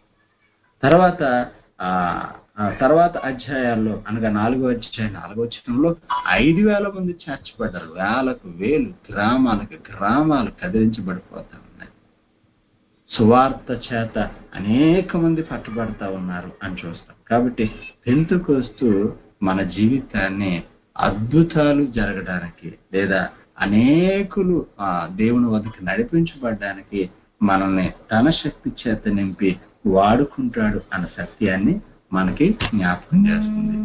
తర్వాత అధ్యాయాల్లో అనగా 4వ అధ్యాయం 4వ వచనంలో 5,000 మంది చేర్చబడ్డారు. వేలకు వేలు, గ్రామాలు కదిలించబడిపోతా ఉన్నాయి. సువార్త చేత అనేక మంది పట్టుబడతా ఉన్నారు అని చూస్తాం. కాబట్టి పెంతెకోస్తు మన జీవితాన్ని అద్భుతాలు జరగడానికి లేదా అనేకులు దేవుని వద్దకు నడిపించబడడానికి మనల్ని తన శక్తి చేత నింపి వాడుకుంటాడు అన్న సత్యాన్ని మనకి జ్ఞాపకం చేస్తుంది.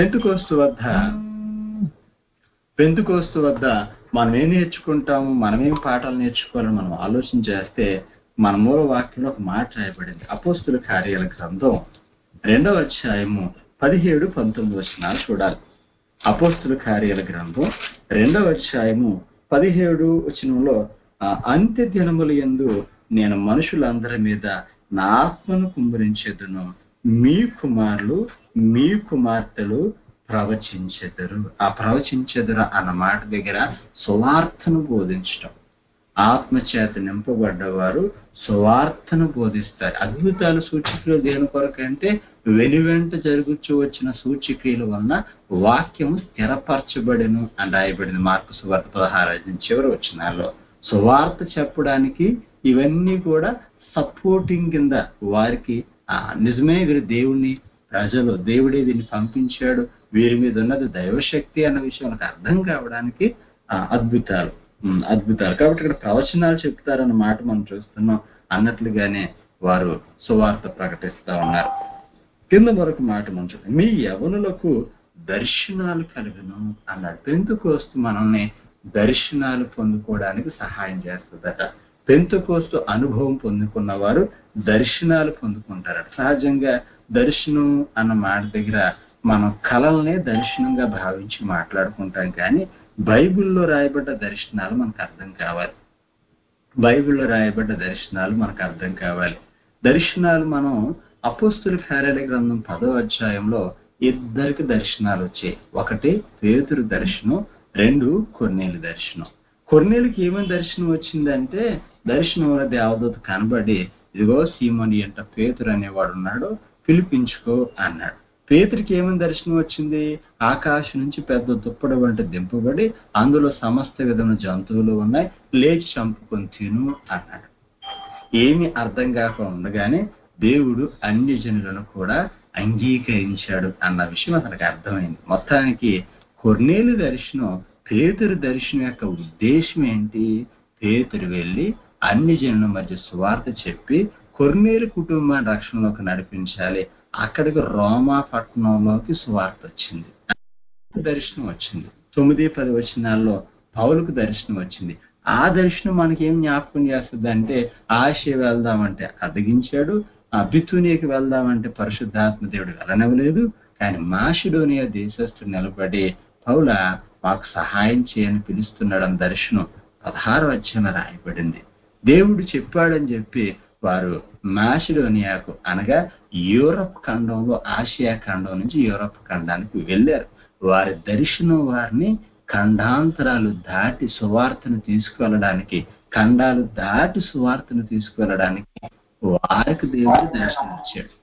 పెంతెకోస్తు వద్ద మనం ఏం నేర్చుకుంటాము, మనమేం పాఠాలు నేర్చుకోవాలని మనం ఆలోచన చేస్తే మన మూల వాక్యంలో ఒక మాట రాయబడింది. అపొస్తలుల కార్యాల గ్రంథం 2వ అధ్యాయము 17-19 వచనాలు చూడాలి. అపొస్తలుల కార్యాల గ్రంథం 2వ అధ్యాయము 17 వచనంలో అంత్య దినముల యందు నేను మనుషులందరి మీద నా ఆత్మను కుమ్మరించెదను, మీ కుమారులు మీ కుమార్తెలు ప్రవచించెదరు. ఆ ప్రవచించెదరు అన్న మాట దగ్గర సువార్తను బోధించటం. ఆత్మచేత నింపబడ్డవారు సువార్తను బోధిస్తారు. అద్భుతాలు, సూచక్రియలు దేని కొరకు అంటే వెనువెంట జరుగుతూ వచ్చిన సూచక్రియల వలన వాక్యము స్థిరపరచబడెను అని రాయబడింది. మార్కు సువార్త 16 చివరి వచనాల్లో సువార్త చెప్పడానికి ఇవన్నీ కూడా సపోర్టింగ్ కింద వారికి నిజమే వీరు దేవుణ్ణి, ప్రజలు దేవుడే దీన్ని పంపించాడు, వీరి మీద ఉన్నది దైవశక్తి అన్న విషయం అర్థం కావడానికి అద్భుతాలు. కాబట్టి ఇక్కడ ప్రవచనాలు చెప్తారన్న మాట మనం చూస్తున్నాం. అన్నట్లుగానే వారు సువార్త ప్రకటిస్తా ఉన్నారు. కింద మరొక మాట మనం చూడండి. మీ యవనులకు దర్శనాలు కలుగును అన్నాడు. పెంతెకోస్తు మనల్ని దర్శనాలు పొందుకోవడానికి సహాయం చేస్తుందట. పెంతెకోస్తు అనుభవం పొందుకున్న వారు దర్శనాలు పొందుకుంటారట. సహజంగా దర్శనం అన్న మాట దగ్గర మనం కలల్నే దర్శనంగా భావించి మాట్లాడుకుంటాం, కానీ బైబిల్లో రాయబడ్డ దర్శనాలు మనకు అర్థం కావాలి. బైబిల్లో రాయబడ్డ దర్శనాలు మనకు అర్థం కావాలి. దర్శనాలు మనం అపోస్తుల కార్యాల గ్రంథం 10వ అధ్యాయంలో ఇద్దరికి దర్శనాలు వచ్చాయి. ఒకటి పేతురు దర్శనం, 2 కొర్నేలు దర్శనం. కొర్నేలుకి ఏమని దర్శనం వచ్చిందంటే, దర్శనంలో దేవదూత కనబడి, ఇదిగో సీమోని అంట పేతురు అనేవాడు ఉన్నాడు, పిలిపించుకో అన్నాడు. పేతురికి ఏమని దర్శనం వచ్చింది? ఆకాశం నుంచి పెద్ద దుప్పటి వంటి దింపబడి అందులో సమస్త విధమైన జంతువులు ఉన్నాయి, లేచి చంపుకొని తిను అన్నాడు. ఏమి అర్థం కాక ఉండగానే దేవుడు అన్ని జనులను కూడా అంగీకరించాడు అన్న విషయం అతనికి అర్థమైంది. మొత్తానికి కొర్నేలు దర్శనం, పేతురు దర్శనం యొక్క ఉద్దేశం ఏంటి? పేతురు వెళ్ళి అన్ని జనుల మధ్య సువార్త చెప్పి కొర్నేలు కుటుంబాన్ని రక్షణలోకి నడిపించాలి. అక్కడికి రోమా పట్టణంలోకి సువార్త వచ్చింది, దర్శనం వచ్చింది. 9-10 వచనాల్లో పౌలుకు దర్శనం వచ్చింది. ఆ దర్శనం మనకేం జ్ఞాపకం చేస్తుంది అంటే, ఆసియా వెళ్దామంటే అడ్డగించాడు, బితూనియాకి వెళ్దామంటే పరిశుద్ధాత్మ దేవుడు వెళ్ళనివ్వలేదు. కానీ మాసిడోనియా దేశస్థుడు నిలబడి, పౌలా మాకు సహాయం చేయని పిలుస్తున్నాడని దర్శనం 16వ అధ్యాయంలో రాయబడింది. దేవుడు చెప్పాడని చెప్పి వారు మాసిడోనియాకు, అనగా యూరప్ ఖండంలో, ఆసియా ఖండం నుంచి యూరప్ ఖండానికి వెళ్ళారు. వారి దర్శనం వారిని ఖండాంతరాలు దాటి సువార్తను తీసుకువెళ్ళడానికి, ఖండాలు దాటి సువార్తను తీసుకువెళ్ళడానికి వారికి దేవుడు దర్శనమిచ్చాడు.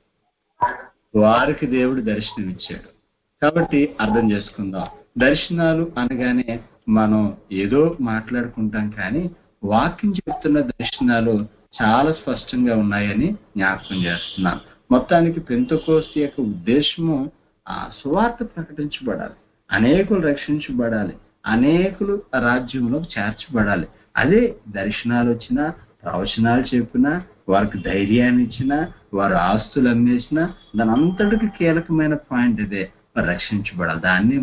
వారికి దేవుడు దర్శనమిచ్చాడు. కాబట్టి అర్థం చేసుకుందాం, దర్శనాలు అనగానే మనం ఏదో మాట్లాడుకుంటాం, కానీ వాక్యం చెప్తున్న దర్శనాలు చాలా స్పష్టంగా ఉన్నాయని జ్ఞాపకం చేస్తున్నాం. మొత్తానికి పెంతెకోస్తు యొక్క ఉద్దేశము సువార్త ప్రకటించబడాలి, అనేకులు రక్షించబడాలి, అనేకులు రాజ్యంలో చేర్చబడాలి. అదే దర్శనాలు వచ్చినా, ప్రవచనాలు చెప్పినా, వారికి ధైర్యాన్ని ఇచ్చినా, వారు ఆస్తులు అమ్మేసినా, దాని అంతటికి కీలకమైన పాయింట్ ఇదే, రక్షించబడాలి. దాన్నే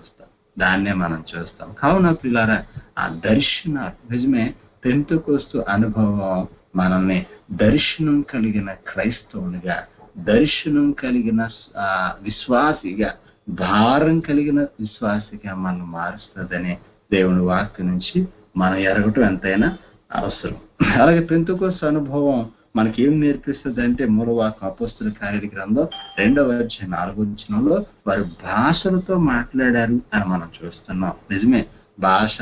మనం చూస్తాం. కావున పిల్లారా, ఆ దర్శనాలు నిజమే. పెంతెకోస్తు అనుభవం మనల్ని దర్శనం కలిగిన క్రైస్తవునిగా, దర్శనం కలిగిన విశ్వాసిగా, భారం కలిగిన విశ్వాసిగా మనం మారుస్తుందని దేవుని వాక్కు నుంచి మనం ఎరగటం ఎంతైనా అవసరం. అలాగే పెంతెకోస్తు అనుభవం మనకి ఏం నేర్పిస్తుంది అంటే, మూలవాక్యం అపోస్తుల కార్యాల గ్రంథం 2వ అధ్యాయం 4వ వచనంలో వారు భాషలతో మాట్లాడారు అని మనం చూస్తున్నాం. నిజమే, భాష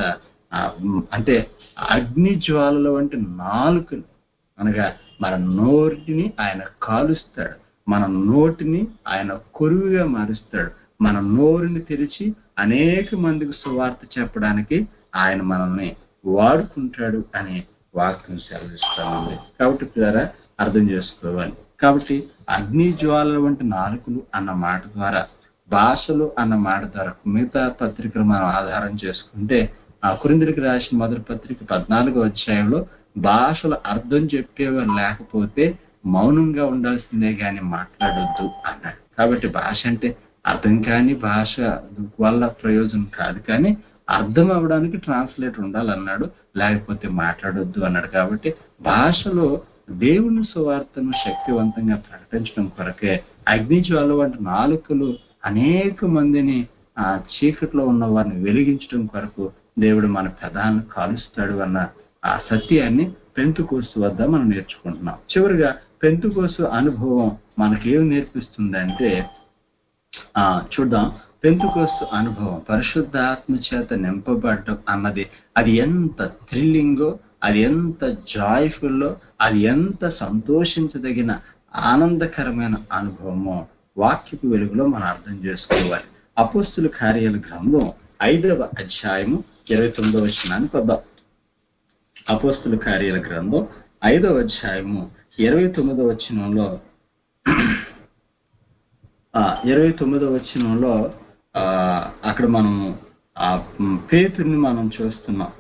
అంటే అగ్ని జ్వాలల వంటి నాలుకలు, అనగా మన నోటిని ఆయన కాలుస్తాడు, మన నోటిని ఆయన కొరువుగా మారుస్తాడు, మన నోరుని తెరిచి అనేక మందికి సువార్త చెప్పడానికి ఆయన మనల్ని వాడుకుంటాడు అనే వాక్యం సెలవిస్తా ఉంది. కాబట్టి పిల్లరా, అర్థం చేసుకోవాలి. కాబట్టి అగ్ని జ్వాలల వంటి నాలుకలు అన్న మాట ద్వారా, భాషలు అన్న మాట ద్వారా, మిగతా పత్రికలు మనం ఆధారం చేసుకుంటే, కొరింథీయులకు రాసిన మొదటి పత్రిక 14వ అధ్యాయంలో భాషలు అర్థం చెప్పేవారు లేకపోతే మౌనంగా ఉండాల్సిందే గాని మాట్లాడొద్దు అన్నాడు. కాబట్టి భాష అంటే అర్థం కాని భాష వల్ల ప్రయోజనం కాదు, కానీ అర్థం అవ్వడానికి ట్రాన్స్లేటర్ ఉండాలన్నాడు, లేకపోతే మాట్లాడొద్దు అన్నాడు. కాబట్టి భాషలో దేవుని సువార్తను శక్తివంతంగా ప్రకటించడం కొరకే అగ్ని జ్వాల వంటి నాలుకలు అనేక మందిని చీకట్లో ఉన్న వారిని వెలిగించడం కొరకు దేవుడు మన పెదాలను కాలుస్తాడు అన్న ఆ సత్యాన్ని పెంతెకోస్తు వద్ద మనం నేర్చుకుంటున్నాం. చివరిగా పెంతెకోస్తు అనుభవం మనకేం నేర్పిస్తుందంటే, చూద్దాం. పెంతెకోస్తు అనుభవం పరిశుద్ధాత్మ చేత నింపబడటం అన్నది, అది ఎంత థ్రిల్లింగో, అది ఎంత జాయ్ఫుల్లో, అది ఎంత సంతోషించదగిన ఆనందకరమైన అనుభవమో వాక్యపు వెలుగులో మనం అర్థం చేసుకోవాలి. అపోస్తుల కార్యాల గ్రంథం 5వ అధ్యాయము 29వ వచనానికి వద్దాం. అపోస్తుల కార్యాల గ్రంథం 5వ అధ్యాయము 29వ వచనంలో 29వ వచనంలో అక్కడ మనం పేతురుని మనం చూస్తున్నాం.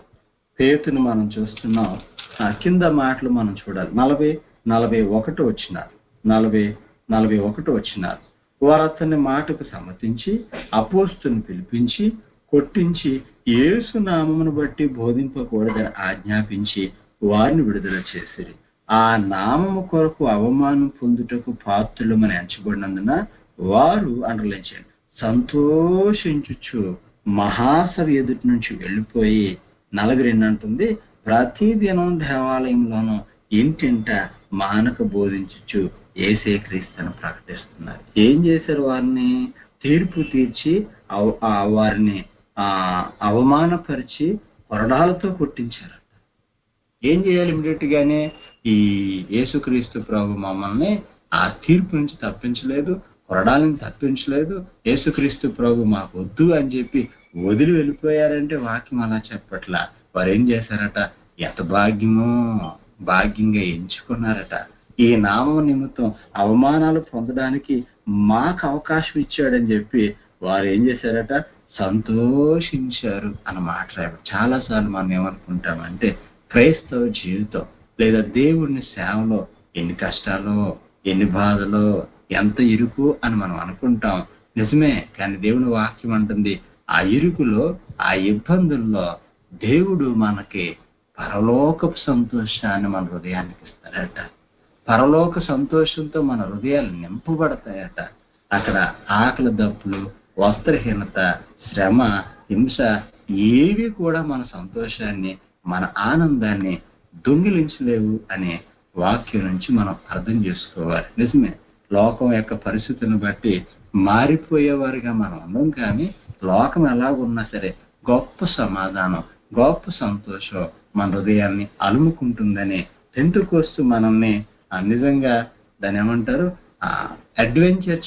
కింద మాటలు మనం చూడాలి. 40-41 వచనాలు. వారు అతని మాటకు సమ్మతించి అపోస్తుని పిలిపించి కొట్టించి యేసు నామమును బట్టి బోధింపకూడదని ఆజ్ఞాపించి వారిని విడుదల చేసిరి. ఆ నామము కొరకు అవమానం పొందుటకు పాత్రులమని ఎంచబడినందున వారు అండలించండి సంతోషించుచు మహాసభ ఎదుటి నుంచి వెళ్ళిపోయి 42 అంటుంది, ప్రతిదినం దేవాలయంలోనూ ఇంటింట మానక బోధించుచు యేసే క్రీస్తును ప్రకటిస్తున్నారు. ఏం చేశారు? వారిని తీర్పు తీర్చి వారిని అవమానపరిచి కొరడాలతో కొట్టించారు. ఏం చేయాలి? ఇమ్మీడియట్ గానే ఈ యేసుక్రీస్తు ప్రభు మమ్మల్ని ఆ తీర్పు నుంచి తప్పించలేదు, కొరడాలను తప్పించలేదు. యేసుక్రీస్తు ప్రభు మాకు వద్దు అని చెప్పి వదిలి వెళ్ళిపోయారంటే వాక్యం అలా చెప్పట్లా. వారు ఏం చేశారట? ఎంత భాగ్యంగా ఎంచుకున్నారట. ఈ నామం నిమిత్తం అవమానాలు పొందడానికి మాకు అవకాశం ఇచ్చాడని చెప్పి వారు ఏం చేశారట? సంతోషించారు అన్నమాట. చాలా సార్లు మనం ఏమనుకుంటామంటే క్రైస్తవ జీవితం లేదా దేవుని సేవలో ఎన్ని కష్టాలు, ఎన్ని బాధలు, ఎంత ఇరుకు అని మనం అనుకుంటాం. నిజమే. కానీ దేవుని వాక్యం అంటుంది ఆ ఇరుకులో, ఆ ఇబ్బందుల్లో దేవుడు మనకి పరలోకపు సంతోషాన్ని మన హృదయానికి ఇస్తాడట. పరలోక సంతోషంతో మన హృదయాలు నింపబడతాయట. అక్కడ ఆకలి దప్పులు, వస్త్రహీనత, శ్రమ, హింస ఏవి కూడా మన సంతోషాన్ని, మన ఆనందాన్ని దొంగిలించలేవు అనే వాక్యం నుంచి మనం అర్థం చేసుకోవాలి. నిజమే, లోకం యొక్క పరిస్థితులను బట్టి మారిపోయేవారుగా మనం ఉన్నాం. కానీ లోకం ఎలాగున్నా సరే గొప్ప సమాధానం, గొప్ప సంతోషం మన హృదయాన్ని అలుముకుంటుందని పెంతెకోస్తు మనల్ని నిజంగా దాన్ని ఏమంటారు, అడ్వెంచర్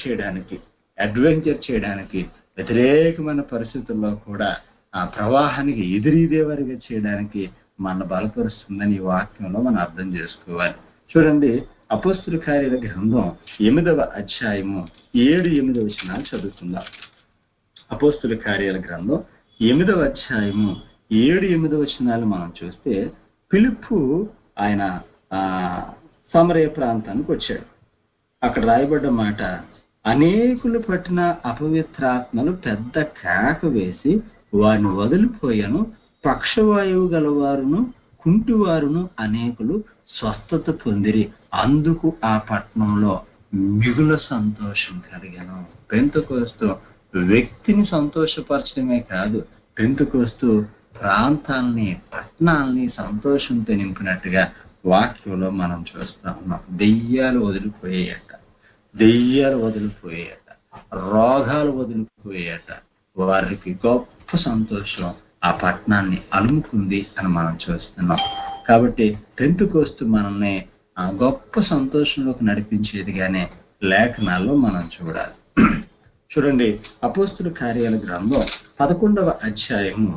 చేయడానికి వ్యతిరేకమైన పరిస్థితుల్లో కూడా ఆ ప్రవాహానికి ఎదురీదేవారిగా చేయడానికి మన బలపరుస్తుందని ఈ వాక్యంలో మనం అర్థం చేసుకోవాలి. చూడండి, అపోస్తుల కార్యాల గ్రంథం 8వ అధ్యాయము 7-8 వచనాలు చదువుకుందాం. అపోస్తుల కార్యాల గ్రంథం 8వ అధ్యాయము 7-8 వచనాలు మనం చూస్తే, ఫిలిప్పు ఆయన సమరయ ప్రాంతానికి వచ్చాడు. అక్కడ రాయబడ్డ మాట, అనేకులు పట్టిన అపవిత్రాత్మలు పెద్ద కేక వేసి వారిని వదిలిపోయాను. పక్షవాయువు గలవారును కుంటివారును అనేకులు స్వస్థత పొందిరి. అందుకు ఆ పట్టణంలో మిగుల సంతోషం కలిగాను. పెంతెకోస్తు వ్యక్తిని సంతోషపరచడమే కాదు, పెంతెకోస్తు ప్రాంతాలని, పట్టణాలని సంతోషంతో నింపినట్టుగా వాక్యంలో మనం చూస్తా ఉన్నాం. దెయ్యాలు వదిలిపోయాయట, రోగాలు వదిలిపోయాయట. వారికి గొప్ప సంతోషం ఆ పట్టణాన్ని అలుముకుంది అని మనం చూస్తున్నాం. కాబట్టి పెంతెకోస్తు మనల్ని ఆ గొప్ప సంతోషంలోకి నడిపించేదిగానే లేఖనాల్లో మనం చూడాలి. చూడండి, అపోస్తుల కార్యాల గ్రంథం 11వ అధ్యాయము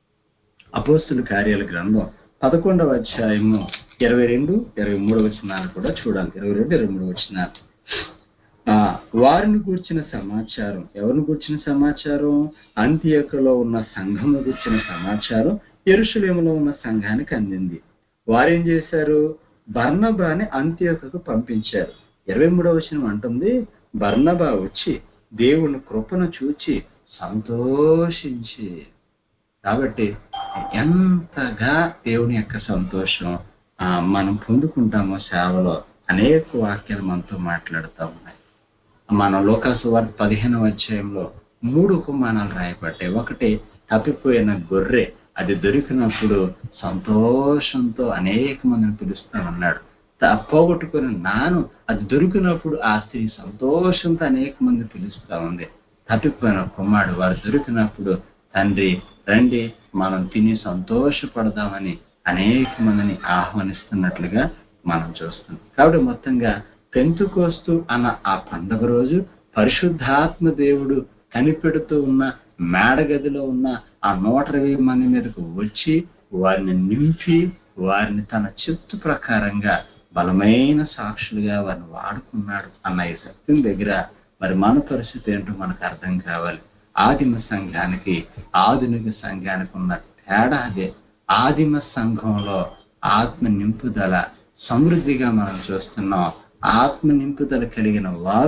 22-23 వచనాలు కూడా చూడాలి. 22-23 వచనాలు. వారిని గూర్చిన సమాచారం, ఎవరిని గూర్చిన సమాచారం? అంతియోకులో ఉన్న సంఘంను గూర్చిన సమాచారం యెరూషలేములో ఉన్న సంఘానికి అందింది. వారేం చేశారు? బర్నబాని అంతియోకుకు పంపించారు. 23వ వచనం అంటుంది, బర్నబా వచ్చి దేవుని కృపను చూచి సంతోషించి. కాబట్టి ఎంతగా దేవుని యొక్క సంతోషం మనం పొందుకుంటామో సేవలో అనేక వాక్యాలు మనతో మాట్లాడుతూ ఉన్నాయి. మన లూకాసు వార్త 15వ అధ్యాయంలో 3 ఉపమానాలు రాయబడ్డాయి. ఒకటి, తప్పిపోయిన గొర్రె, అది దొరికినప్పుడు సంతోషంతో అనేక మందిని పిలుస్తా ఉన్నాడు. పోగొట్టుకుని నాను, అది దొరికినప్పుడు ఆ స్త్రీ సంతోషంతో అనేక మంది పిలుస్తా ఉంది. తప్పిపోయిన కుమారుడు, వారు దొరికినప్పుడు తండ్రి రండి మనం తిని సంతోషపడదామని అనేక మందిని ఆహ్వానిస్తున్నట్లుగా మనం చూస్తున్నాం. కాబట్టి మొత్తంగా పెంతెకోస్తు అన్న ఆ పండుగ రోజు పరిశుద్ధాత్మ దేవుడు కనిపెడుతూ ఉన్న మేడగదిలో ఉన్న ఆ 120 మంది మీదకు వచ్చి వారిని నింపి వారిని తన చిత్తు ప్రకారంగా బలమైన సాక్షులుగా వారిని వాడుకున్నాడు అన్న ఈ సత్యం దగ్గర మరి మన పరిస్థితి ఏంటో మనకు అర్థం కావాలి. ఆదిమ సంఘానికి ఆధునిక సంఘానికి ఉన్న తేడా అదే. ఆదిమ సంఘంలో ఆత్మ నింపుదల సమృద్ధిగా మనం చూస్తున్నాం. ఆత్మ నింపుదల కలిగిన వారు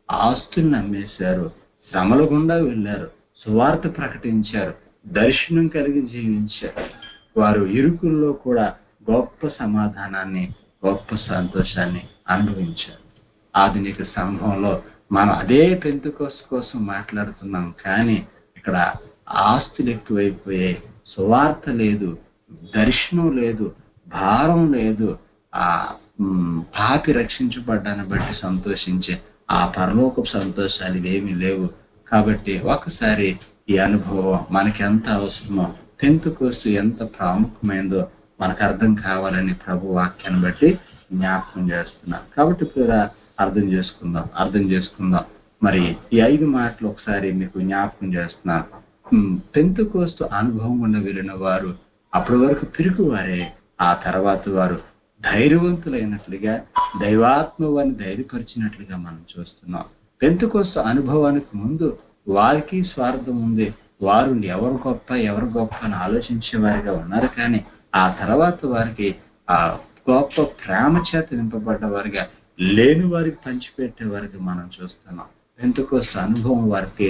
ఆస్తుల్ని అమ్మేశారు, శ్రమల గుండా వెళ్ళారు, సువార్త ప్రకటించారు, దర్శనం కలిగి జీవించారు. వారు ఇరుకుల్లో కూడా గొప్ప సమాధానాన్ని, గొప్ప సంతోషాన్ని అనుభవించారు. ఆధునిక సంఘంలో మనం అదే పెంతెకోస్తు కోసం మాట్లాడుతున్నాం, కానీ ఇక్కడ ఆస్తులు ఎక్కువైపోయాయి, సువార్త లేదు, దర్శనం లేదు, భారం లేదు. ఆ పాపి రక్షించబడ్డాన్ని బట్టి సంతోషించే ఆ పరలోకపు సంతోషాలు ఇవేమీ లేవు. కాబట్టి ఒకసారి ఈ అనుభవం మనకి ఎంత అవసరమో, పెంతెకోస్తు ఎంత ప్రాముఖ్యమైందో మనకు అర్థం కావాలని ప్రభు వాక్యాన్ని బట్టి జ్ఞాపకం చేస్తున్నారు. కాబట్టి కూడా అర్థం చేసుకుందాం. మరి ఈ 5 మాటలు ఒకసారి మీకు జ్ఞాపకం చేస్తున్నాను. పెంతెకోస్తు అనుభవం ఉన్న వెళ్ళిన వారు అప్పటి వరకు పిరుగువారే, ఆ తర్వాత వారు ధైర్యవంతులైనట్లుగా, దైవాత్మ వారిని ధైర్యపరిచినట్లుగా మనం చూస్తున్నాం. పెంతెకోస్తు అనుభవానికి ముందు వారికి స్వార్థం ఉంది. వారు ఎవరు గొప్ప అని ఆలోచించే వారిగా ఉన్నారు. కానీ ఆ తర్వాత వారికి ఆ గొప్ప ప్రేమ చేత నింపబడ్డ వారిగా, లేని వారికి పంచిపెట్టేవారిగా మనం చూస్తున్నాం. పెంతెకోస్తు అనుభవం వారికి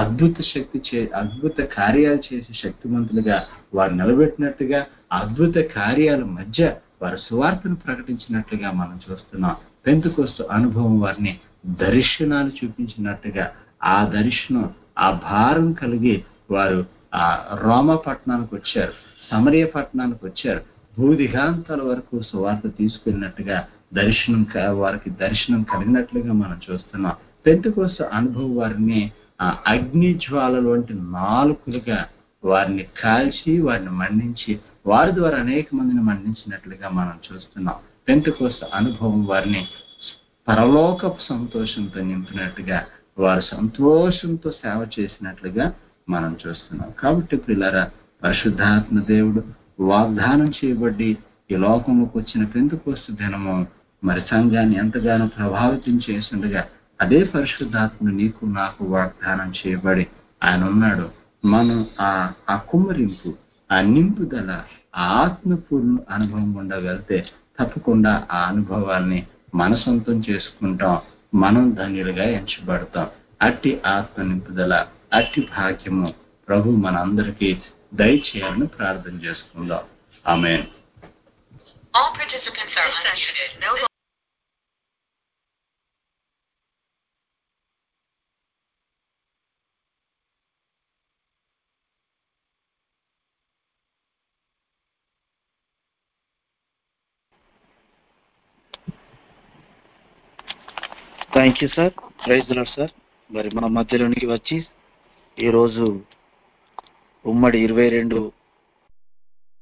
అద్భుత కార్యాలు చేసి శక్తివంతులుగా వారు నిలబెట్టినట్టుగా, అద్భుత కార్యాల మధ్య వారు సువార్తను ప్రకటించినట్లుగా మనం చూస్తున్నాం. పెంతెకోస్తు అనుభవం వారిని దర్శనాలు చూపించినట్టుగా, ఆ దర్శనం, ఆ భారం కలిగి వారు ఆ రోమ పట్టణానికి వచ్చారు, సమరయ పట్టణానికి వచ్చారు, భూదిగాంతాల వరకు సువార్త తీసుకెళ్ళినట్టుగా వారికి దర్శనం కలిగినట్లుగా మనం చూస్తున్నాం. పెంతెకోస్తు అనుభవం వారిని అగ్ని జ్వాలల వంటి నాలుకలుగా వారిని కాల్చి, వారిని మండించి, వారి ద్వారా అనేక మందిని మండించినట్లుగా మనం చూస్తున్నాం. పెంతెకోస్తు అనుభవం వారిని పరలోకపు సంతోషంతో నింపినట్టుగా, వారు సంతోషంతో సేవ చేసినట్లుగా మనం చూస్తున్నాం. కాబట్టి ప్రియులారా, పరిశుద్ధాత్మ దేవుడు వాగ్దానం చేయబడి ఈ లోకంలోకి వచ్చిన పెంతెకోస్తు దినము మరి సంఘాన్ని ఎంతగానో ప్రభావితం చేసిండగా, అదే పరిశుద్ధాత్మను నీకు నాకు వాగ్దానం చేయబడి ఆయన ఉన్నాడు. మనం ఆ కుమ్మరింపు, ఆ నింపుదల, ఆ ఆత్మపూర్ణ అనుభవం గుండా వెళ్తే తప్పకుండా ఆ అనుభవాల్ని మన సొంతం చేసుకుంటాం. మనం ధన్యులుగా ఎంచబడతాం. అట్టి ఆత్మ నింపుదల, అట్టి భాగ్యము ప్రభు మనందరికీ దయచేయాలని ప్రార్థన చేసుకుందాం. ఆమేన్. Thank you sir. Praise the lord sir. మరి మన మధ్యలోనికి వచ్చి ఈరోజు ఉమ్మడి 22